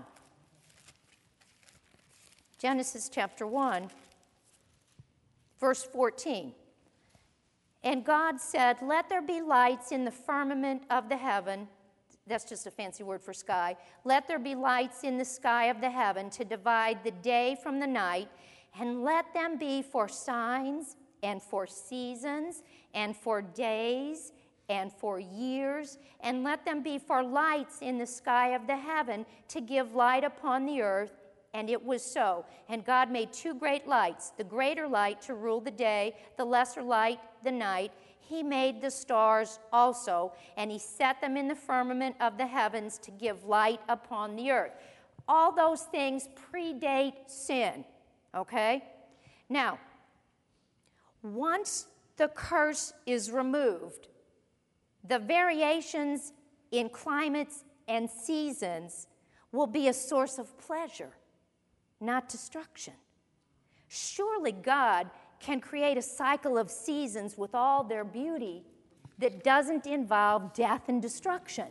Genesis chapter 1, verse 14. And God said, let there be lights in the firmament of the heaven. That's just a fancy word for sky. Let there be lights in the sky of the heaven to divide the day from the night, and let them be for signs and for seasons and for days and for years, and let them be for lights in the sky of the heaven to give light upon the earth. And it was so. And God made two great lights, the greater light to rule the day, the lesser light the night. He made the stars also, and he set them in the firmament of the heavens to give light upon the earth. All those things predate sin, okay? Now, once the curse is removed, the variations in climates and seasons will be a source of pleasure, not destruction. Surely God can create a cycle of seasons with all their beauty that doesn't involve death and destruction.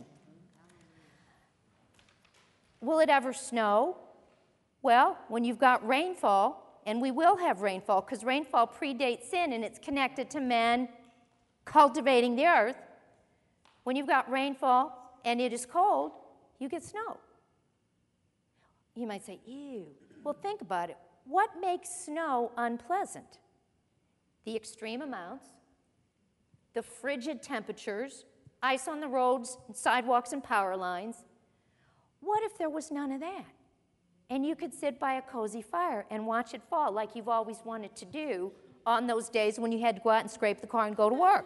Will it ever snow? Well, when you've got rainfall, and we will have rainfall because rainfall predates sin and it's connected to men cultivating the earth. When you've got rainfall and it is cold, you get snow. You might say, ew. Well, think about it. What makes snow unpleasant? The extreme amounts, the frigid temperatures, ice on the roads, sidewalks, and power lines. What if there was none of that? And you could sit by a cozy fire and watch it fall like you've always wanted to do on those days when you had to go out and scrape the car and go to work.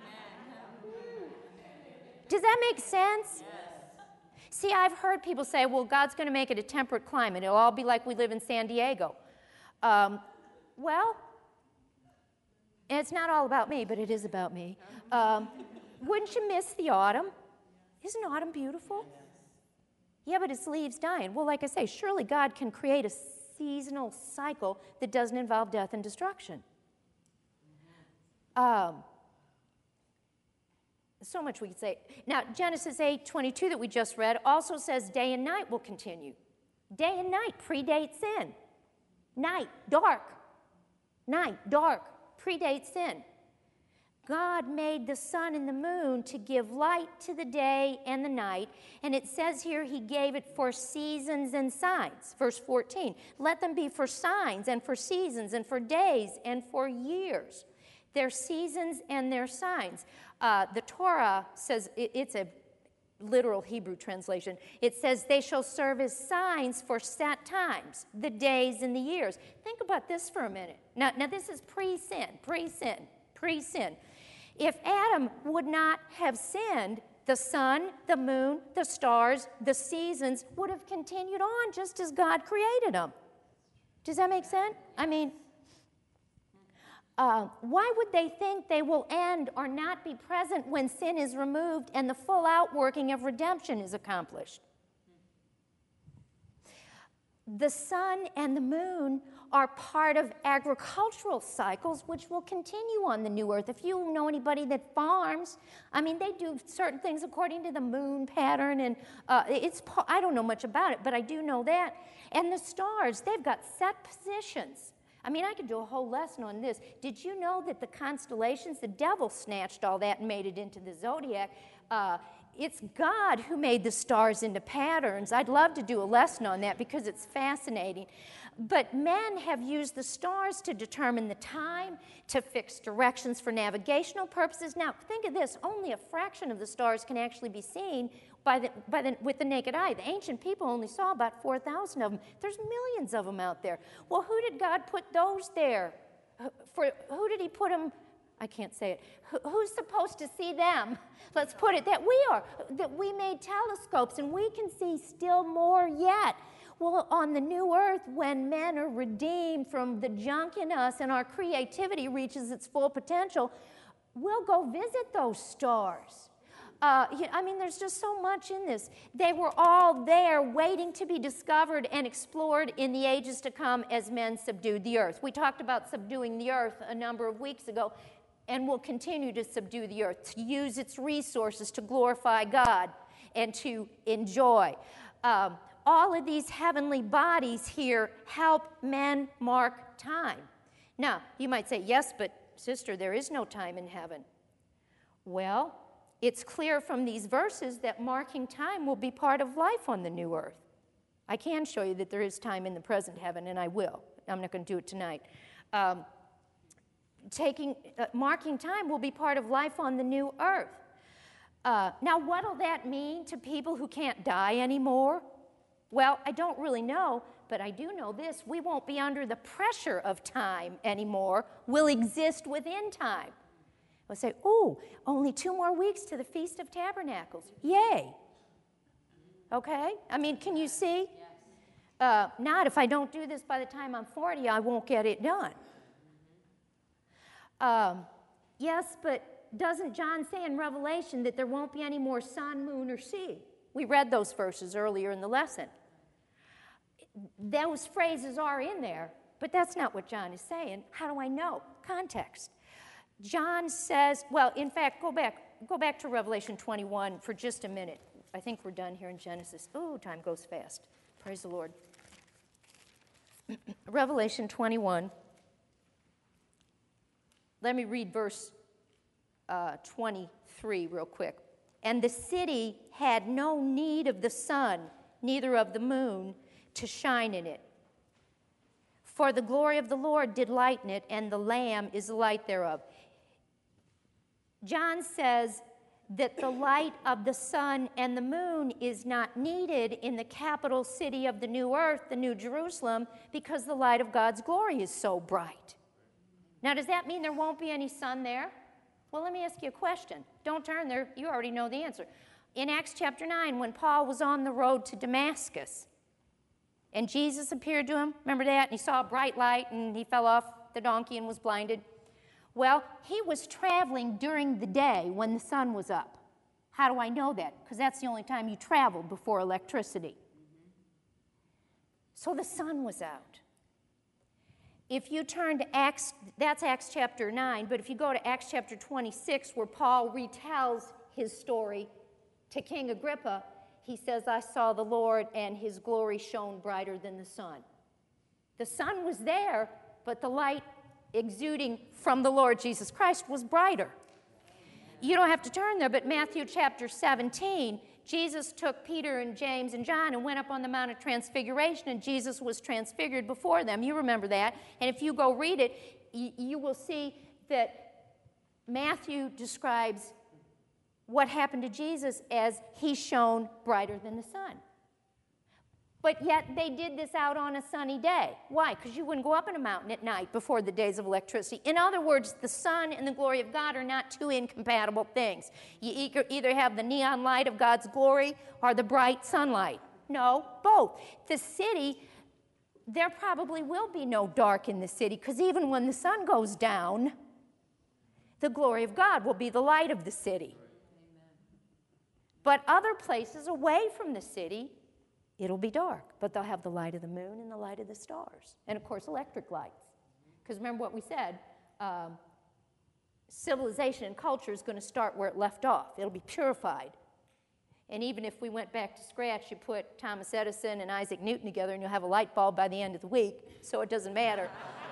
Does that make sense? Yes. See, I've heard people say, well, God's going to make it a temperate climate. It'll all be like we live in San Diego. Well, and it's not all about me, but it is about me. Wouldn't you miss the autumn? Isn't autumn beautiful? Yeah, but it's leaves dying. Well, like I say, surely God can create a seasonal cycle that doesn't involve death and destruction. So much we could say. Now, Genesis 8:22 that we just read also says day and night will continue. Day and night predates sin. Night, dark. Night, dark, predates sin. God made the sun and the moon to give light to the day and the night, and it says here he gave it for seasons and signs. Verse 14, let them be for signs and for seasons and for days and for years. Their seasons and their signs. The Torah says, it's a literal Hebrew translation. It says, they shall serve as signs for set times, the days and the years. Think about this for a minute. Now this is pre-sin. If Adam would not have sinned, the sun, the moon, the stars, the seasons would have continued on just as God created them. Does that make sense? I mean, why would they think they will end or not be present when sin is removed and the full outworking of redemption is accomplished? The sun and the moon are part of agricultural cycles which will continue on the new earth. If you know anybody that farms, I mean, they do certain things according to the moon pattern, and I don't know much about it, but I do know that. And the stars, they've got set positions. I mean, I could do a whole lesson on this. Did you know that the constellations, the devil snatched all that and made it into the zodiac? It's God who made the stars into patterns. I'd love to do a lesson on that because it's fascinating. But men have used the stars to determine the time, to fix directions for navigational purposes. Now, think of this. Only a fraction of the stars can actually be seen with the naked eye. The ancient people only saw about 4,000 of them. There's millions of them out there. Well, who did God put those there? Who did he put them? I can't say it. Who's supposed to see them? Let's put it that we are. That we made telescopes and we can see still more yet. Well, on the new earth, when men are redeemed from the junk in us and our creativity reaches its full potential, we'll go visit those stars. I mean, there's just so much in this. They were all there waiting to be discovered and explored in the ages to come as men subdued the earth. We talked about subduing the earth a number of weeks ago, and we'll continue to subdue the earth, to use its resources to glorify God and to enjoy. All of these heavenly bodies here help men mark time. Now, you might say, yes, but sister, there is no time in heaven. Well, it's clear from these verses that marking time will be part of life on the new earth. I can show you that there is time in the present heaven, and I will. I'm not going to do it tonight. Marking time will be part of life on the new earth. Now, what will that mean to people who can't die anymore? Well, I don't really know, but I do know this. We won't be under the pressure of time anymore. We'll exist within time. We'll say, oh, only 2 more weeks to the Feast of Tabernacles. Yay. Okay? I mean, can you see? Yes. Not if I don't do this by the time I'm 40, I won't get it done. Yes, but doesn't John say in Revelation that there won't be any more sun, moon, or sea? We read those verses earlier in the lesson. Those phrases are in there, but that's not what John is saying. How do I know? Context. John says, well, in fact, go back to Revelation 21 for just a minute. I think we're done here in Genesis. Oh, time goes fast. Praise the Lord. Revelation 21. Let me read verse 23 real quick. And the city had no need of the sun, neither of the moon, to shine in it. For the glory of the Lord did lighten it, and the Lamb is the light thereof. John says that the light of the sun and the moon is not needed in the capital city of the new earth, the New Jerusalem, because the light of God's glory is so bright. Now, does that mean there won't be any sun there? Well, let me ask you a question. Don't turn there. You already know the answer. In Acts chapter 9, when Paul was on the road to Damascus, and Jesus appeared to him, remember that? And he saw a bright light, and he fell off the donkey and was blinded. Well, he was traveling during the day when the sun was up. How do I know that? Because that's the only time you traveled before electricity. So the sun was out. If you turn to Acts, that's Acts chapter 9, but if you go to Acts chapter 26, where Paul retells his story to King Agrippa, he says, I saw the Lord, and his glory shone brighter than the sun. The sun was there, but the light exuding from the Lord Jesus Christ was brighter. You don't have to turn there, but Matthew chapter 17, Jesus took Peter and James and John and went up on the Mount of Transfiguration, and Jesus was transfigured before them. You remember that. And if you go read it, you will see that Matthew describes what happened to Jesus as he shone brighter than the sun. But yet they did this out on a sunny day. Why? Because you wouldn't go up in a mountain at night before the days of electricity. In other words, the sun and the glory of God are not two incompatible things. You either have the neon light of God's glory or the bright sunlight. No, both. The city, there probably will be no dark in the city, because even when the sun goes down, the glory of God will be the light of the city. But other places away from the city, it'll be dark, but they'll have the light of the moon and the light of the stars. And, of course, electric lights. Because remember what we said, civilization and culture is going to start where it left off. It'll be purified. And even if we went back to scratch, you put Thomas Edison and Isaac Newton together, and you'll have a light bulb by the end of the week, so it doesn't matter.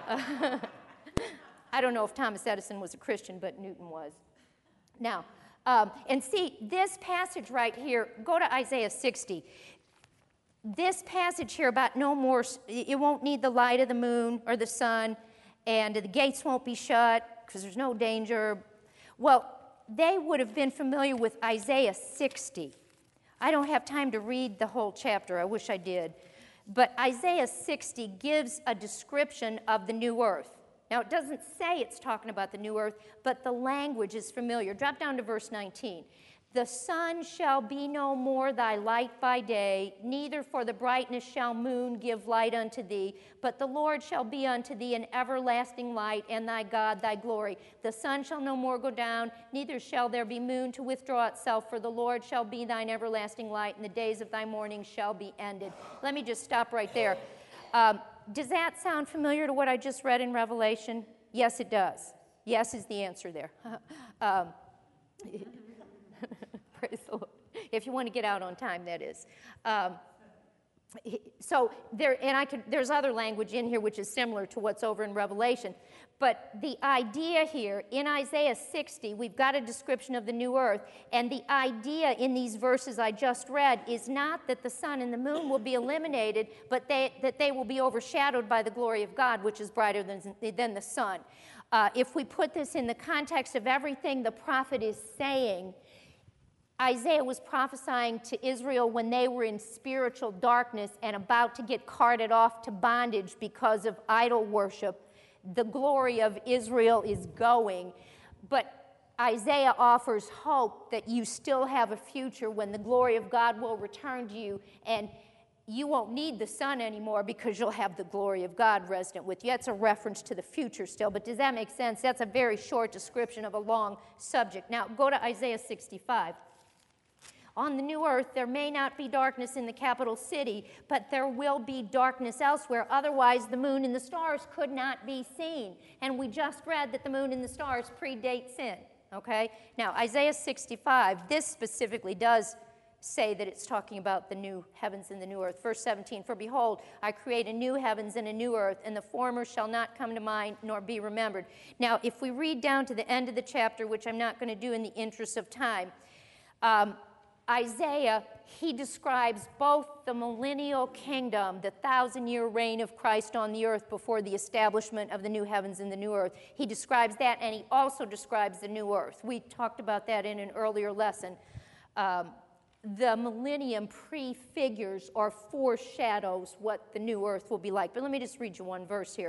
I don't know if Thomas Edison was a Christian, but Newton was. Now, and see, this passage right here, go to Isaiah 60. This passage here about no more, it won't need the light of the moon or the sun, and the gates won't be shut because there's no danger. Well, they would have been familiar with Isaiah 60. I don't have time to read the whole chapter. I wish I did. But Isaiah 60 gives a description of the new earth. Now, it doesn't say it's talking about the new earth, but the language is familiar. Drop down to verse 19. The sun shall be no more thy light by day, neither for the brightness shall moon give light unto thee, but the Lord shall be unto thee an everlasting light, and thy God thy glory. The sun shall no more go down, neither shall there be moon to withdraw itself, for the Lord shall be thine everlasting light, and the days of thy mourning shall be ended. Let me just stop right there. Does that sound familiar to what I just read in Revelation? Yes, it does. Yes is the answer there. Praise the Lord. If you want to get out on time, that is. So there, and there's other language in here which is similar to what's over in Revelation. But the idea here, in Isaiah 60, we've got a description of the new earth, and the idea in these verses I just read is not that the sun and the moon will be eliminated, but that they will be overshadowed by the glory of God, which is brighter than the sun. If we put this in the context of everything the prophet is saying, Isaiah was prophesying to Israel when they were in spiritual darkness and about to get carted off to bondage because of idol worship. The glory of Israel is going, but Isaiah offers hope that you still have a future when the glory of God will return to you, and you won't need the sun anymore because you'll have the glory of God resident with you. That's a reference to the future still, but does that make sense? That's a very short description of a long subject. Now, go to Isaiah 65. On the new earth, there may not be darkness in the capital city, but there will be darkness elsewhere. Otherwise, the moon and the stars could not be seen. And we just read that the moon and the stars predate sin, okay? Now, Isaiah 65, this specifically does say that it's talking about the new heavens and the new earth. Verse 17, for behold, I create a new heavens and a new earth, and the former shall not come to mind nor be remembered. Now, if we read down to the end of the chapter, which I'm not going to do in the interest of time, Isaiah, he describes both the millennial kingdom, the 1,000-year reign of Christ on the earth before the establishment of the new heavens and the new earth. He describes that, and he also describes the new earth. We talked about that in an earlier lesson. The millennium prefigures or foreshadows what the new earth will be like. But let me just read you one verse here.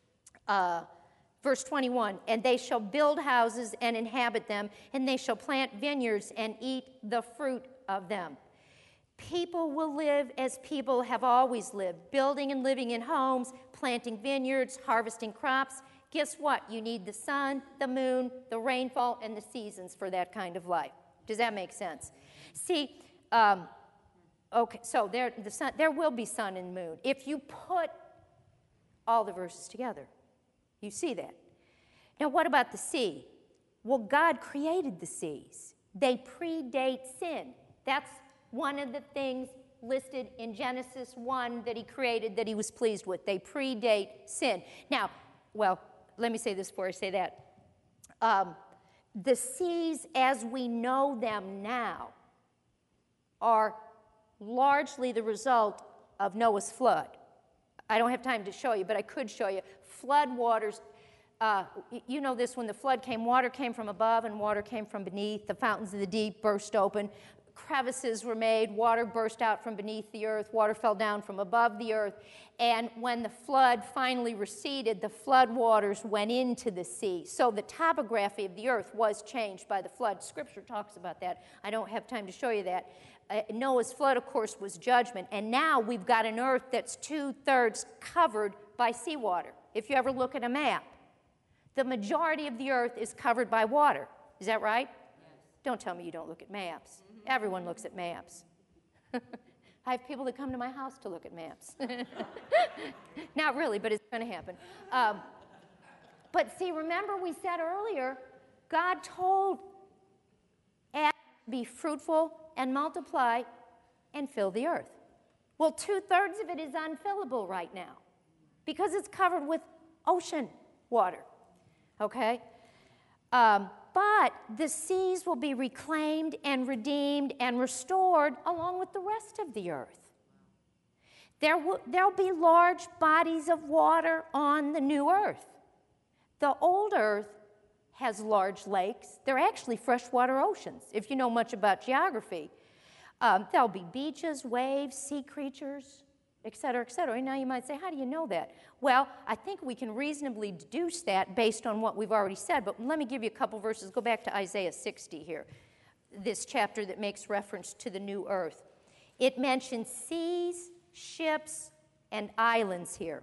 Verse 21, and they shall build houses and inhabit them, and they shall plant vineyards and eat the fruit of them. People will live as people have always lived, building and living in homes, planting vineyards, harvesting crops. Guess what? You need the sun, the moon, the rainfall, and the seasons for that kind of life. Does that make sense? See, okay, so there will be sun and moon. If you put all the verses together, you see that. Now, what about the sea? Well, God created the seas. They predate sin. That's one of the things listed in Genesis 1 that he created that he was pleased with. They predate sin. Now, well, let me say this before I say that. The seas as we know them now are largely the result of Noah's flood. I don't have time to show you, but I could show you. Flood waters, you know this, when the flood came, water came from above and water came from beneath. The fountains of the deep burst open. Crevices were made. Water burst out from beneath the earth. Water fell down from above the earth. And when the flood finally receded, the flood waters went into the sea. So the topography of the earth was changed by the flood. Scripture talks about that. I don't have time to show you that. Noah's flood, of course, was judgment. And now we've got an earth that's 2/3 covered by seawater. If you ever look at a map, the majority of the earth is covered by water. Is that right? Yes. Don't tell me you don't look at maps. Mm-hmm. Everyone looks at maps. I have people that come to my house to look at maps. Not really, but it's going to happen. But see, remember we said earlier, God told Adam to be fruitful and multiply and fill the earth. Well, 2/3 of it is unfillable right now because it's covered with ocean water, okay? But the seas will be reclaimed and redeemed and restored along with the rest of the earth. There'll be large bodies of water on the new earth. The old earth has large lakes. They're actually freshwater oceans, if you know much about geography. There'll be beaches, waves, sea creatures, et cetera, et cetera. And now you might say, how do you know that? Well, I think we can reasonably deduce that based on what we've already said, but let me give you a couple verses. Go back to Isaiah 60 here, this chapter that makes reference to the new earth. It mentions seas, ships, and islands here.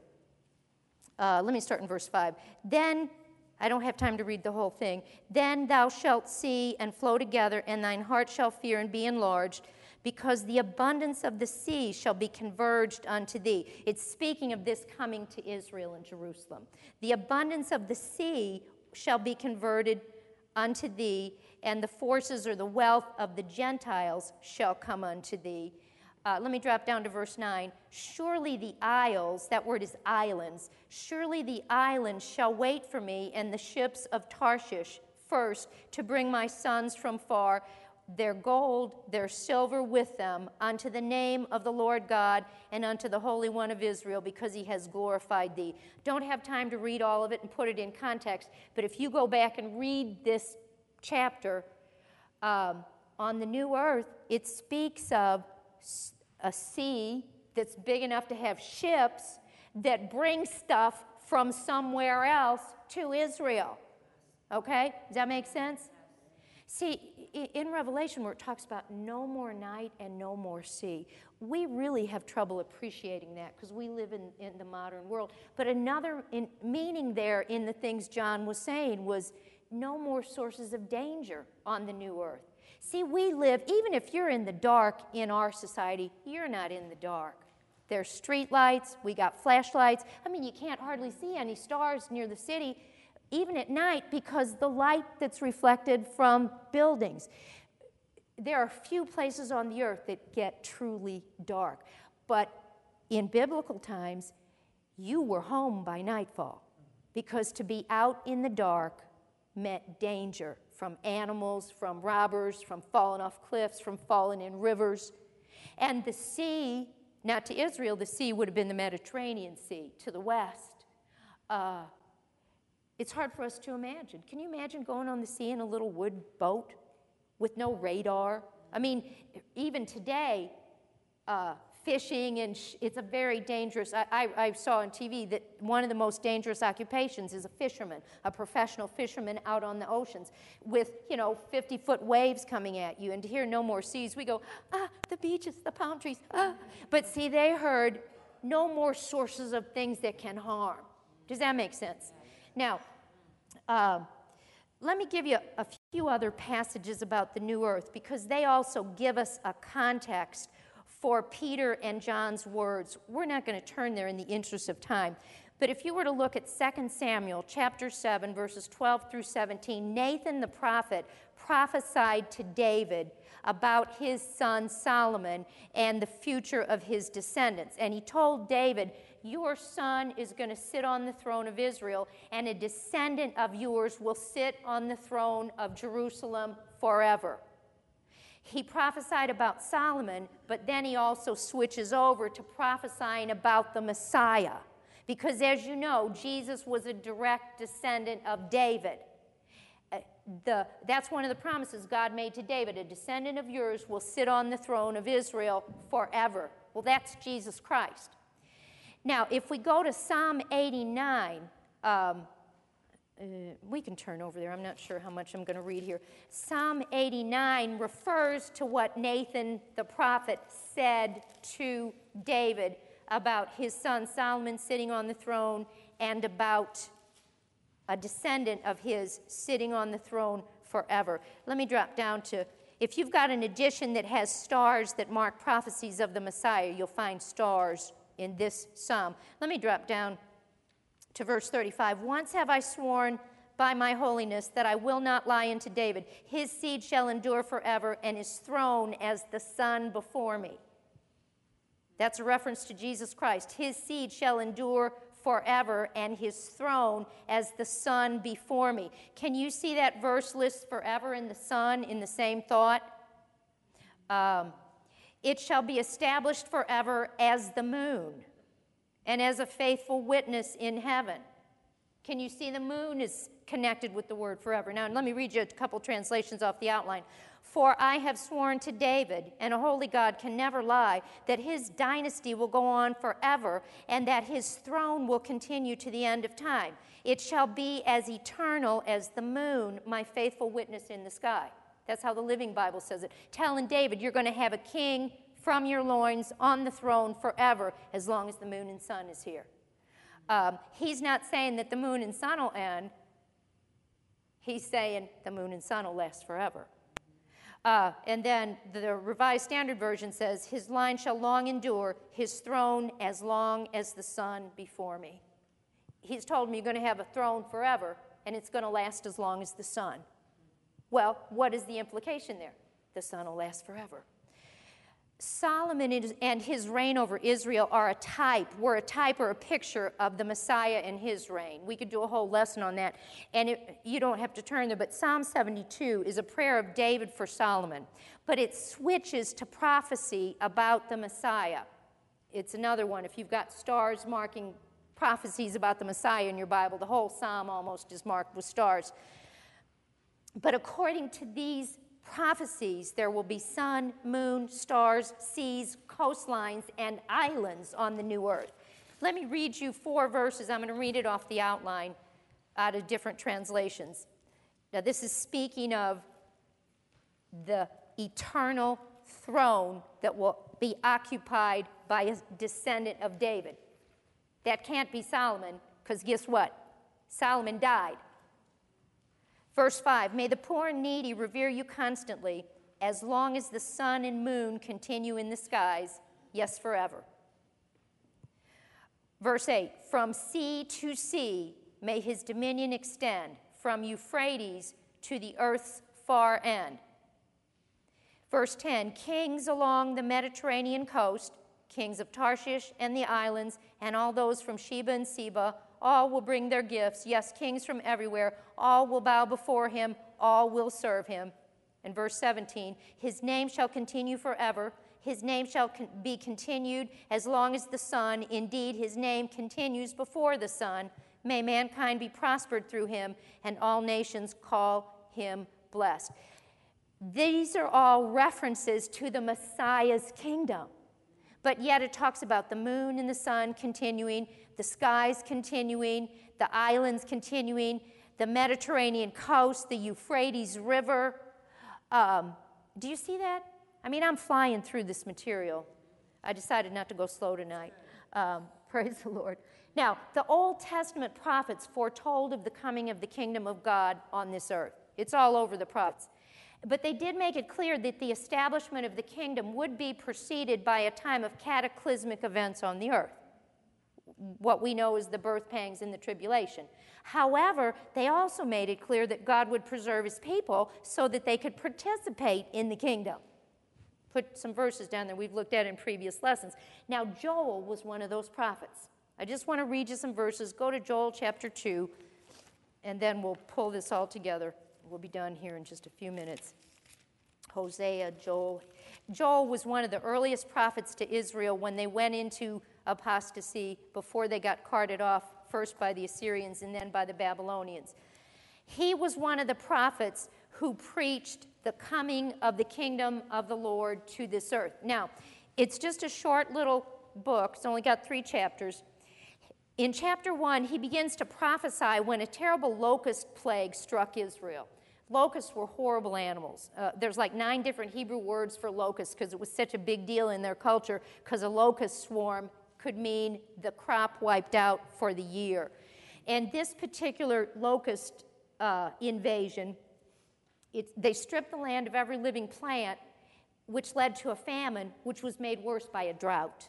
Let me start in verse 5. Then, I don't have time to read the whole thing. Then thou shalt see and flow together, and thine heart shall fear and be enlarged, because the abundance of the sea shall be converged unto thee. It's speaking of this coming to Israel and Jerusalem. The abundance of the sea shall be converted unto thee, and the forces or the wealth of the Gentiles shall come unto thee. Let me drop down to verse 9. Surely the isles, that word is islands, surely the islands shall wait for me, and the ships of Tarshish first, to bring my sons from far, their gold, their silver with them, unto the name of the Lord God and unto the Holy One of Israel, because he has glorified thee. Don't have time to read all of it and put it in context, but if you go back and read this chapter on the new earth, it speaks of a sea that's big enough to have ships that bring stuff from somewhere else to Israel. Okay? Does that make sense? See, in Revelation, where it talks about no more night and no more sea, we really have trouble appreciating that because we live in the modern world. But another meaning there in the things John was saying was no more sources of danger on the new earth. See, we live, even if you're in the dark in our society, you're not in the dark. There's street lights, we got flashlights. I mean, you can't hardly see any stars near the city, even at night, because the light that's reflected from buildings. there are few places on the earth that get truly dark. But in biblical times, you were home by nightfall, because to be out in the dark meant danger from animals, from robbers, from falling off cliffs, from falling in rivers. And the sea, not to Israel, the sea would have been the Mediterranean Sea to the west. It's hard for us to imagine. Can you imagine going on the sea in a little wood boat with no radar? I mean, even today, fishing, and it's a very dangerous, I saw on TV that one of the most dangerous occupations is a fisherman, a professional fisherman out on the oceans with, 50-foot waves coming at you. And to hear no more seas, we go, the beaches, the palm trees, But see, they heard no more sources of things that can harm. Does that make sense? Now, let me give you a few other passages about the new earth, because they also give us a context for Peter and John's words. We're not going to turn there in the interest of time. But if you were to look at 2 Samuel chapter 7, verses 12 through 17, Nathan the prophet prophesied to David about his son Solomon and the future of his descendants. And he told David, your son is going to sit on the throne of Israel, and a descendant of yours will sit on the throne of Jerusalem forever. He prophesied about Solomon, but then he also switches over to prophesying about the Messiah. Because as you know, Jesus was a direct descendant of David. That's one of the promises God made to David. A descendant of yours will sit on the throne of Israel forever. Well, that's Jesus Christ. Now, if we go to Psalm 89, we can turn over there. I'm not sure how much I'm going to read here. Psalm 89 refers to what Nathan the prophet said to David about his son Solomon sitting on the throne, and about a descendant of his sitting on the throne forever. Let me drop down to, if you've got an edition that has stars that mark prophecies of the Messiah, you'll find stars in this psalm. Let me drop down to verse 35. Once have I sworn by my holiness that I will not lie unto David. His seed shall endure forever, and his throne as the sun before me. That's a reference to Jesus Christ. His seed shall endure forever, and his throne as the sun before me. Can you see that verse lists forever and the sun in the same thought? It shall be established forever as the moon, and as a faithful witness in heaven. Can you see the moon is connected with the word forever? Now, let me read you a couple translations off the outline. For I have sworn to David, and a holy God can never lie, that his dynasty will go on forever, and that his throne will continue to the end of time. It shall be as eternal as the moon, my faithful witness in the sky. That's how the Living Bible says it. Telling David, you're going to have a king from your loins on the throne forever, as long as the moon and sun is here. He's not saying that the moon and sun will end. He's saying the moon and sun will last forever. And then the Revised Standard Version says, his line shall long endure, his throne as long as the sun before me. He's told me you're going to have a throne forever, and it's going to last as long as the sun. Well, what is the implication there? The sun will last forever. Solomon and his reign over Israel are a type. We're a type or a picture of the Messiah and his reign. We could do a whole lesson on that, and you don't have to turn there, but Psalm 72 is a prayer of David for Solomon, but it switches to prophecy about the Messiah. It's another one. If you've got stars marking prophecies about the Messiah in your Bible, the whole psalm almost is marked with stars. But according to these prophecies, there will be sun, moon, stars, seas, coastlines, and islands on the new earth. Let me read you 4 verses. I'm going to read it off the outline out of different translations. Now, this is speaking of the eternal throne that will be occupied by a descendant of David. That can't be Solomon, because guess what? Solomon died. Verse 5, may the poor and needy revere you constantly, as long as the sun and moon continue in the skies, yes, forever. Verse 8, from sea to sea may his dominion extend, from Euphrates to the earth's far end. Verse 10, kings along the Mediterranean coast, kings of Tarshish and the islands, and all those from Sheba and Seba, all will bring their gifts. Yes, kings from everywhere, all will bow before him, all will serve him. And verse 17, his name shall continue forever. His name shall be continued as long as the sun. Indeed, his name continues before the sun. May mankind be prospered through him, and all nations call him blessed. These are all references to the Messiah's kingdom. But yet it talks about the moon and the sun continuing, the skies continuing, the islands continuing, the Mediterranean coast, the Euphrates River. Do you see that? I mean, I'm flying through this material. I decided not to go slow tonight. Praise the Lord. Now, the Old Testament prophets foretold of the coming of the kingdom of God on this earth. It's all over the prophets. But they did make it clear that the establishment of the kingdom would be preceded by a time of cataclysmic events on the earth, what we know as the birth pangs and the tribulation. However, they also made it clear that God would preserve his people so that they could participate in the kingdom. Put some verses down there we've looked at in previous lessons. Now, Joel was one of those prophets. I just want to read you some verses. Go to Joel chapter 2, and then we'll pull this all together. We'll be done here in just a few minutes. Hosea, Joel. Joel was one of the earliest prophets to Israel when they went into apostasy before they got carted off, first by the Assyrians and then by the Babylonians. He was one of the prophets who preached the coming of the kingdom of the Lord to this earth. Now, it's just a short little book. It's only got 3 chapters. In chapter 1, he begins to prophesy when a terrible locust plague struck Israel. Locusts were horrible animals. There's like 9 different Hebrew words for locusts because it was such a big deal in their culture, because a locust swarm could mean the crop wiped out for the year. And this particular locust invasion, they stripped the land of every living plant, which led to a famine, which was made worse by a drought.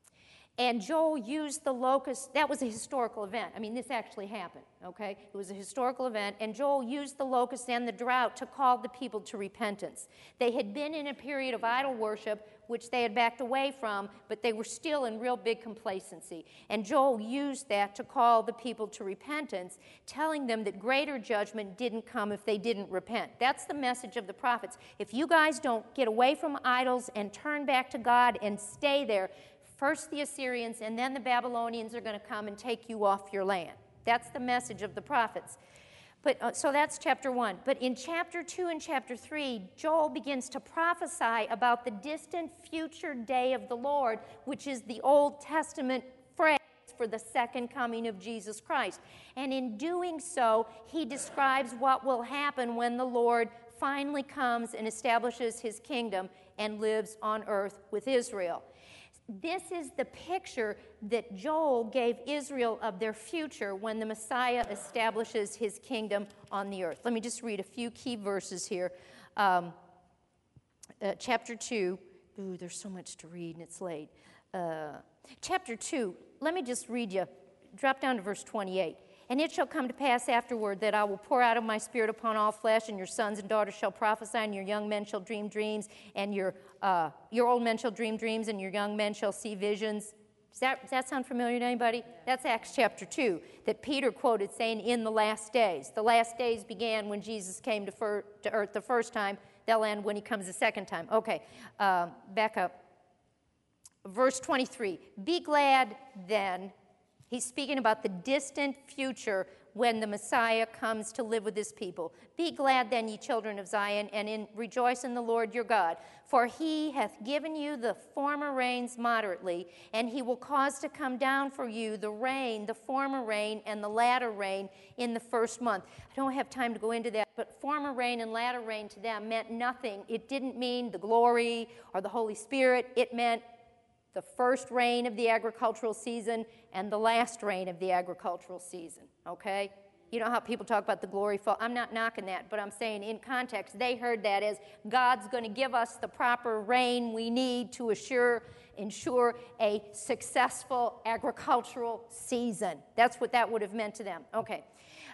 And Joel used the locust. That was a historical event. I mean, this actually happened, okay? It was a historical event, and Joel used the locust and the drought to call the people to repentance. They had been in a period of idol worship, which they had backed away from, but they were still in real big complacency. And Joel used that to call the people to repentance, telling them that greater judgment didn't come if they didn't repent. That's the message of the prophets. If you guys don't get away from idols and turn back to God and stay there, first the Assyrians and then the Babylonians are going to come and take you off your land. That's the message of the prophets. But so that's chapter 1. But in chapter 2 and chapter 3, Joel begins to prophesy about the distant future day of the Lord, which is the Old Testament phrase for the second coming of Jesus Christ. And in doing so, he describes what will happen when the Lord finally comes and establishes his kingdom and lives on earth with Israel. This is the picture that Joel gave Israel of their future when the Messiah establishes his kingdom on the earth. Let me just read a few key verses here. Chapter 2. Ooh, there's so much to read and it's late. Chapter 2, let me just read you. Drop down to verse 28. And it shall come to pass afterward that I will pour out of my spirit upon all flesh, and your sons and daughters shall prophesy, and your young men shall dream dreams, and your old men shall dream dreams, and your young men shall see visions. Does that sound familiar to anybody? That's Acts chapter 2 that Peter quoted saying, in the last days. The last days began when Jesus came to earth the first time. They'll end when he comes the second time. Okay, back up. Verse 23, be glad then. He's speaking about the distant future when the Messiah comes to live with his people. Be glad then, ye children of Zion, and rejoice in the Lord your God. For he hath given you the former rains moderately, and he will cause to come down for you the rain, the former rain, and the latter rain in the first month. I don't have time to go into that, but former rain and latter rain to them meant nothing. It didn't mean the glory or the Holy Spirit. It meant the first rain of the agricultural season and the last rain of the agricultural season, okay? You know how people talk about the glory fall? I'm not knocking that, but I'm saying in context, they heard that as God's going to give us the proper rain we need to ensure a successful agricultural season. That's what that would have meant to them. Okay.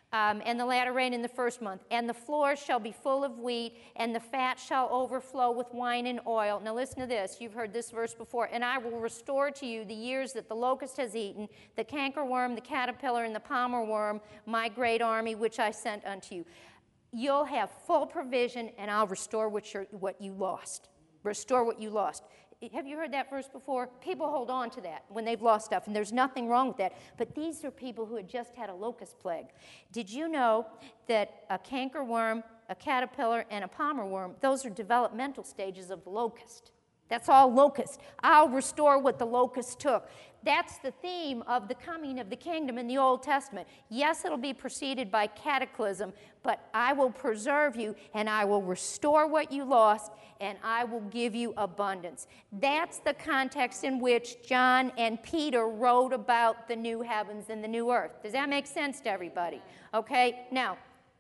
and the latter rain in the first month. And the floors shall be full of wheat, and the fat shall overflow with wine and oil. Now listen to this. You've heard this verse before. And I will restore to you the years that the locust has eaten, the cankerworm, the caterpillar, and the palmer worm, my great army which I sent unto you. You'll have full provision, and I'll restore what you lost. Restore what you lost. Have you heard that verse before? People hold on to that when they've lost stuff, and there's nothing wrong with that. But these are people who had just had a locust plague. Did you know that a cankerworm, a caterpillar, and a palmer worm, those are developmental stages of the locust? That's all locust. I'll restore what the locust took. That's the theme of the coming of the kingdom in the Old Testament. Yes, it'll be preceded by cataclysm, but I will preserve you, and I will restore what you lost, and I will give you abundance. That's the context in which John and Peter wrote about the new heavens and the new earth. Does that make sense to everybody? Okay, now,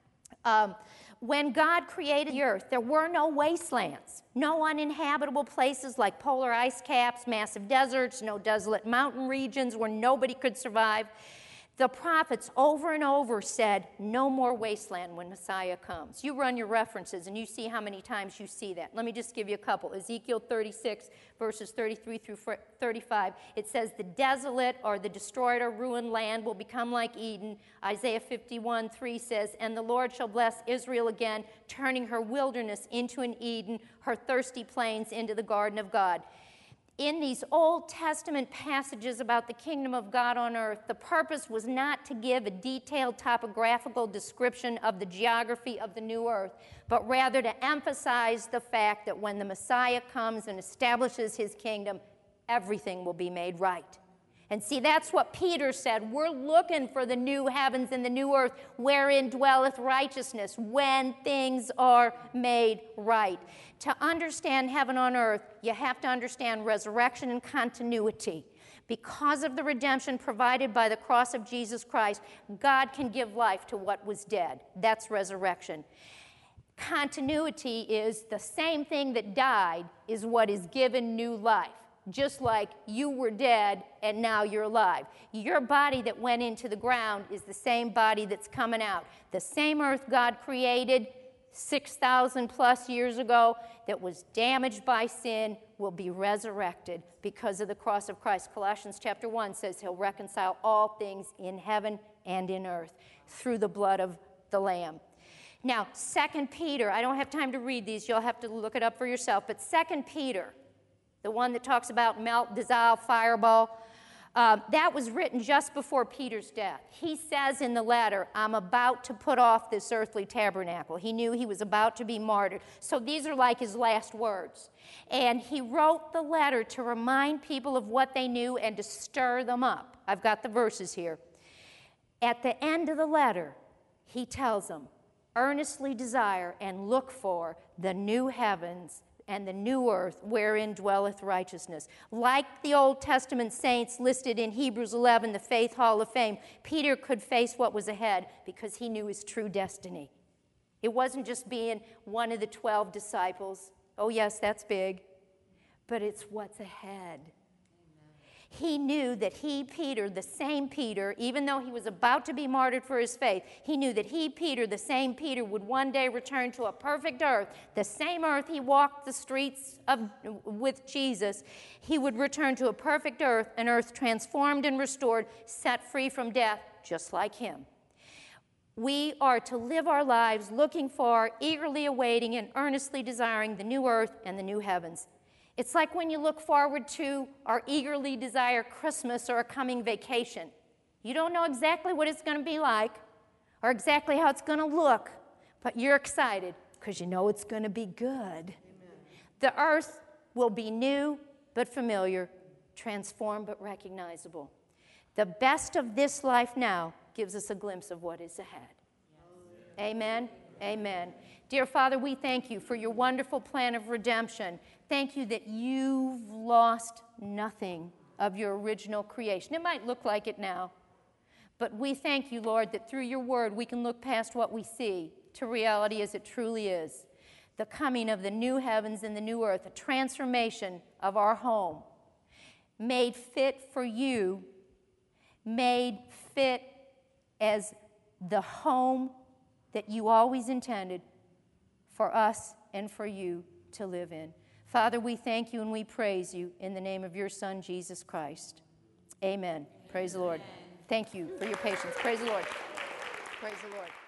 when God created the earth, there were no wastelands, no uninhabitable places like polar ice caps, massive deserts, no desolate mountain regions where nobody could survive. The prophets over and over said, no more wasteland when Messiah comes. You run your references and you see how many times you see that. Let me just give you a couple. Ezekiel 36, verses 33 through 35. It says, the desolate or the destroyed or ruined land will become like Eden. Isaiah 51, 3 says, and the Lord shall bless Israel again, turning her wilderness into an Eden, her thirsty plains into the garden of God. In these Old Testament passages about the kingdom of God on earth, the purpose was not to give a detailed topographical description of the geography of the new earth, but rather to emphasize the fact that when the Messiah comes and establishes his kingdom, everything will be made right. And see, that's what Peter said. We're looking for the new heavens and the new earth wherein dwelleth righteousness, when things are made right. To understand heaven on earth, you have to understand resurrection and continuity. Because of the redemption provided by the cross of Jesus Christ, God can give life to what was dead. That's resurrection. Continuity is the same thing that died is what is given new life. Just like you were dead and now you're alive. Your body that went into the ground is the same body that's coming out. The same earth God created 6,000 plus years ago that was damaged by sin will be resurrected because of the cross of Christ. Colossians chapter 1 says he'll reconcile all things in heaven and in earth through the blood of the Lamb. Now, 2 Peter, I don't have time to read these. You'll have to look it up for yourself. But 2 Peter, the one that talks about melt, dissolve, fireball, that was written just before Peter's death. He says in the letter, I'm about to put off this earthly tabernacle. He knew he was about to be martyred. So these are like his last words. And he wrote the letter to remind people of what they knew and to stir them up. I've got the verses here. At the end of the letter, he tells them, earnestly desire and look for the new heavens and the new earth wherein dwelleth righteousness. Like the Old Testament saints listed in Hebrews 11, the Faith Hall of Fame, Peter could face what was ahead because he knew his true destiny. It wasn't just being one of the 12 disciples. Oh, yes, that's big. But it's what's ahead. He knew that he, Peter, the same Peter, even though he was about to be martyred for his faith, he knew that he, Peter, the same Peter, would one day return to a perfect earth, the same earth he walked the streets of with Jesus. He would return to a perfect earth, an earth transformed and restored, set free from death, just like him. We are to live our lives looking for, eagerly awaiting, and earnestly desiring the new earth and the new heavens. It's like when you look forward to or eagerly desire Christmas or a coming vacation. You don't know exactly what it's going to be like or exactly how it's going to look, but you're excited because you know it's going to be good. Amen. The earth will be new but familiar, transformed but recognizable. The best of this life now gives us a glimpse of what is ahead. Amen. Amen. Dear Father, we thank you for your wonderful plan of redemption. Thank you that you've lost nothing of your original creation. It might look like it now, but we thank you, Lord, that through your word we can look past what we see to reality as it truly is. The coming of the new heavens and the new earth, a transformation of our home, made fit for you, made fit as the home that you always intended for us and for you to live in. Father, we thank you and we praise you in the name of your Son, Jesus Christ. Amen. Praise the Lord. Thank you for your patience. Praise the Lord. Praise the Lord.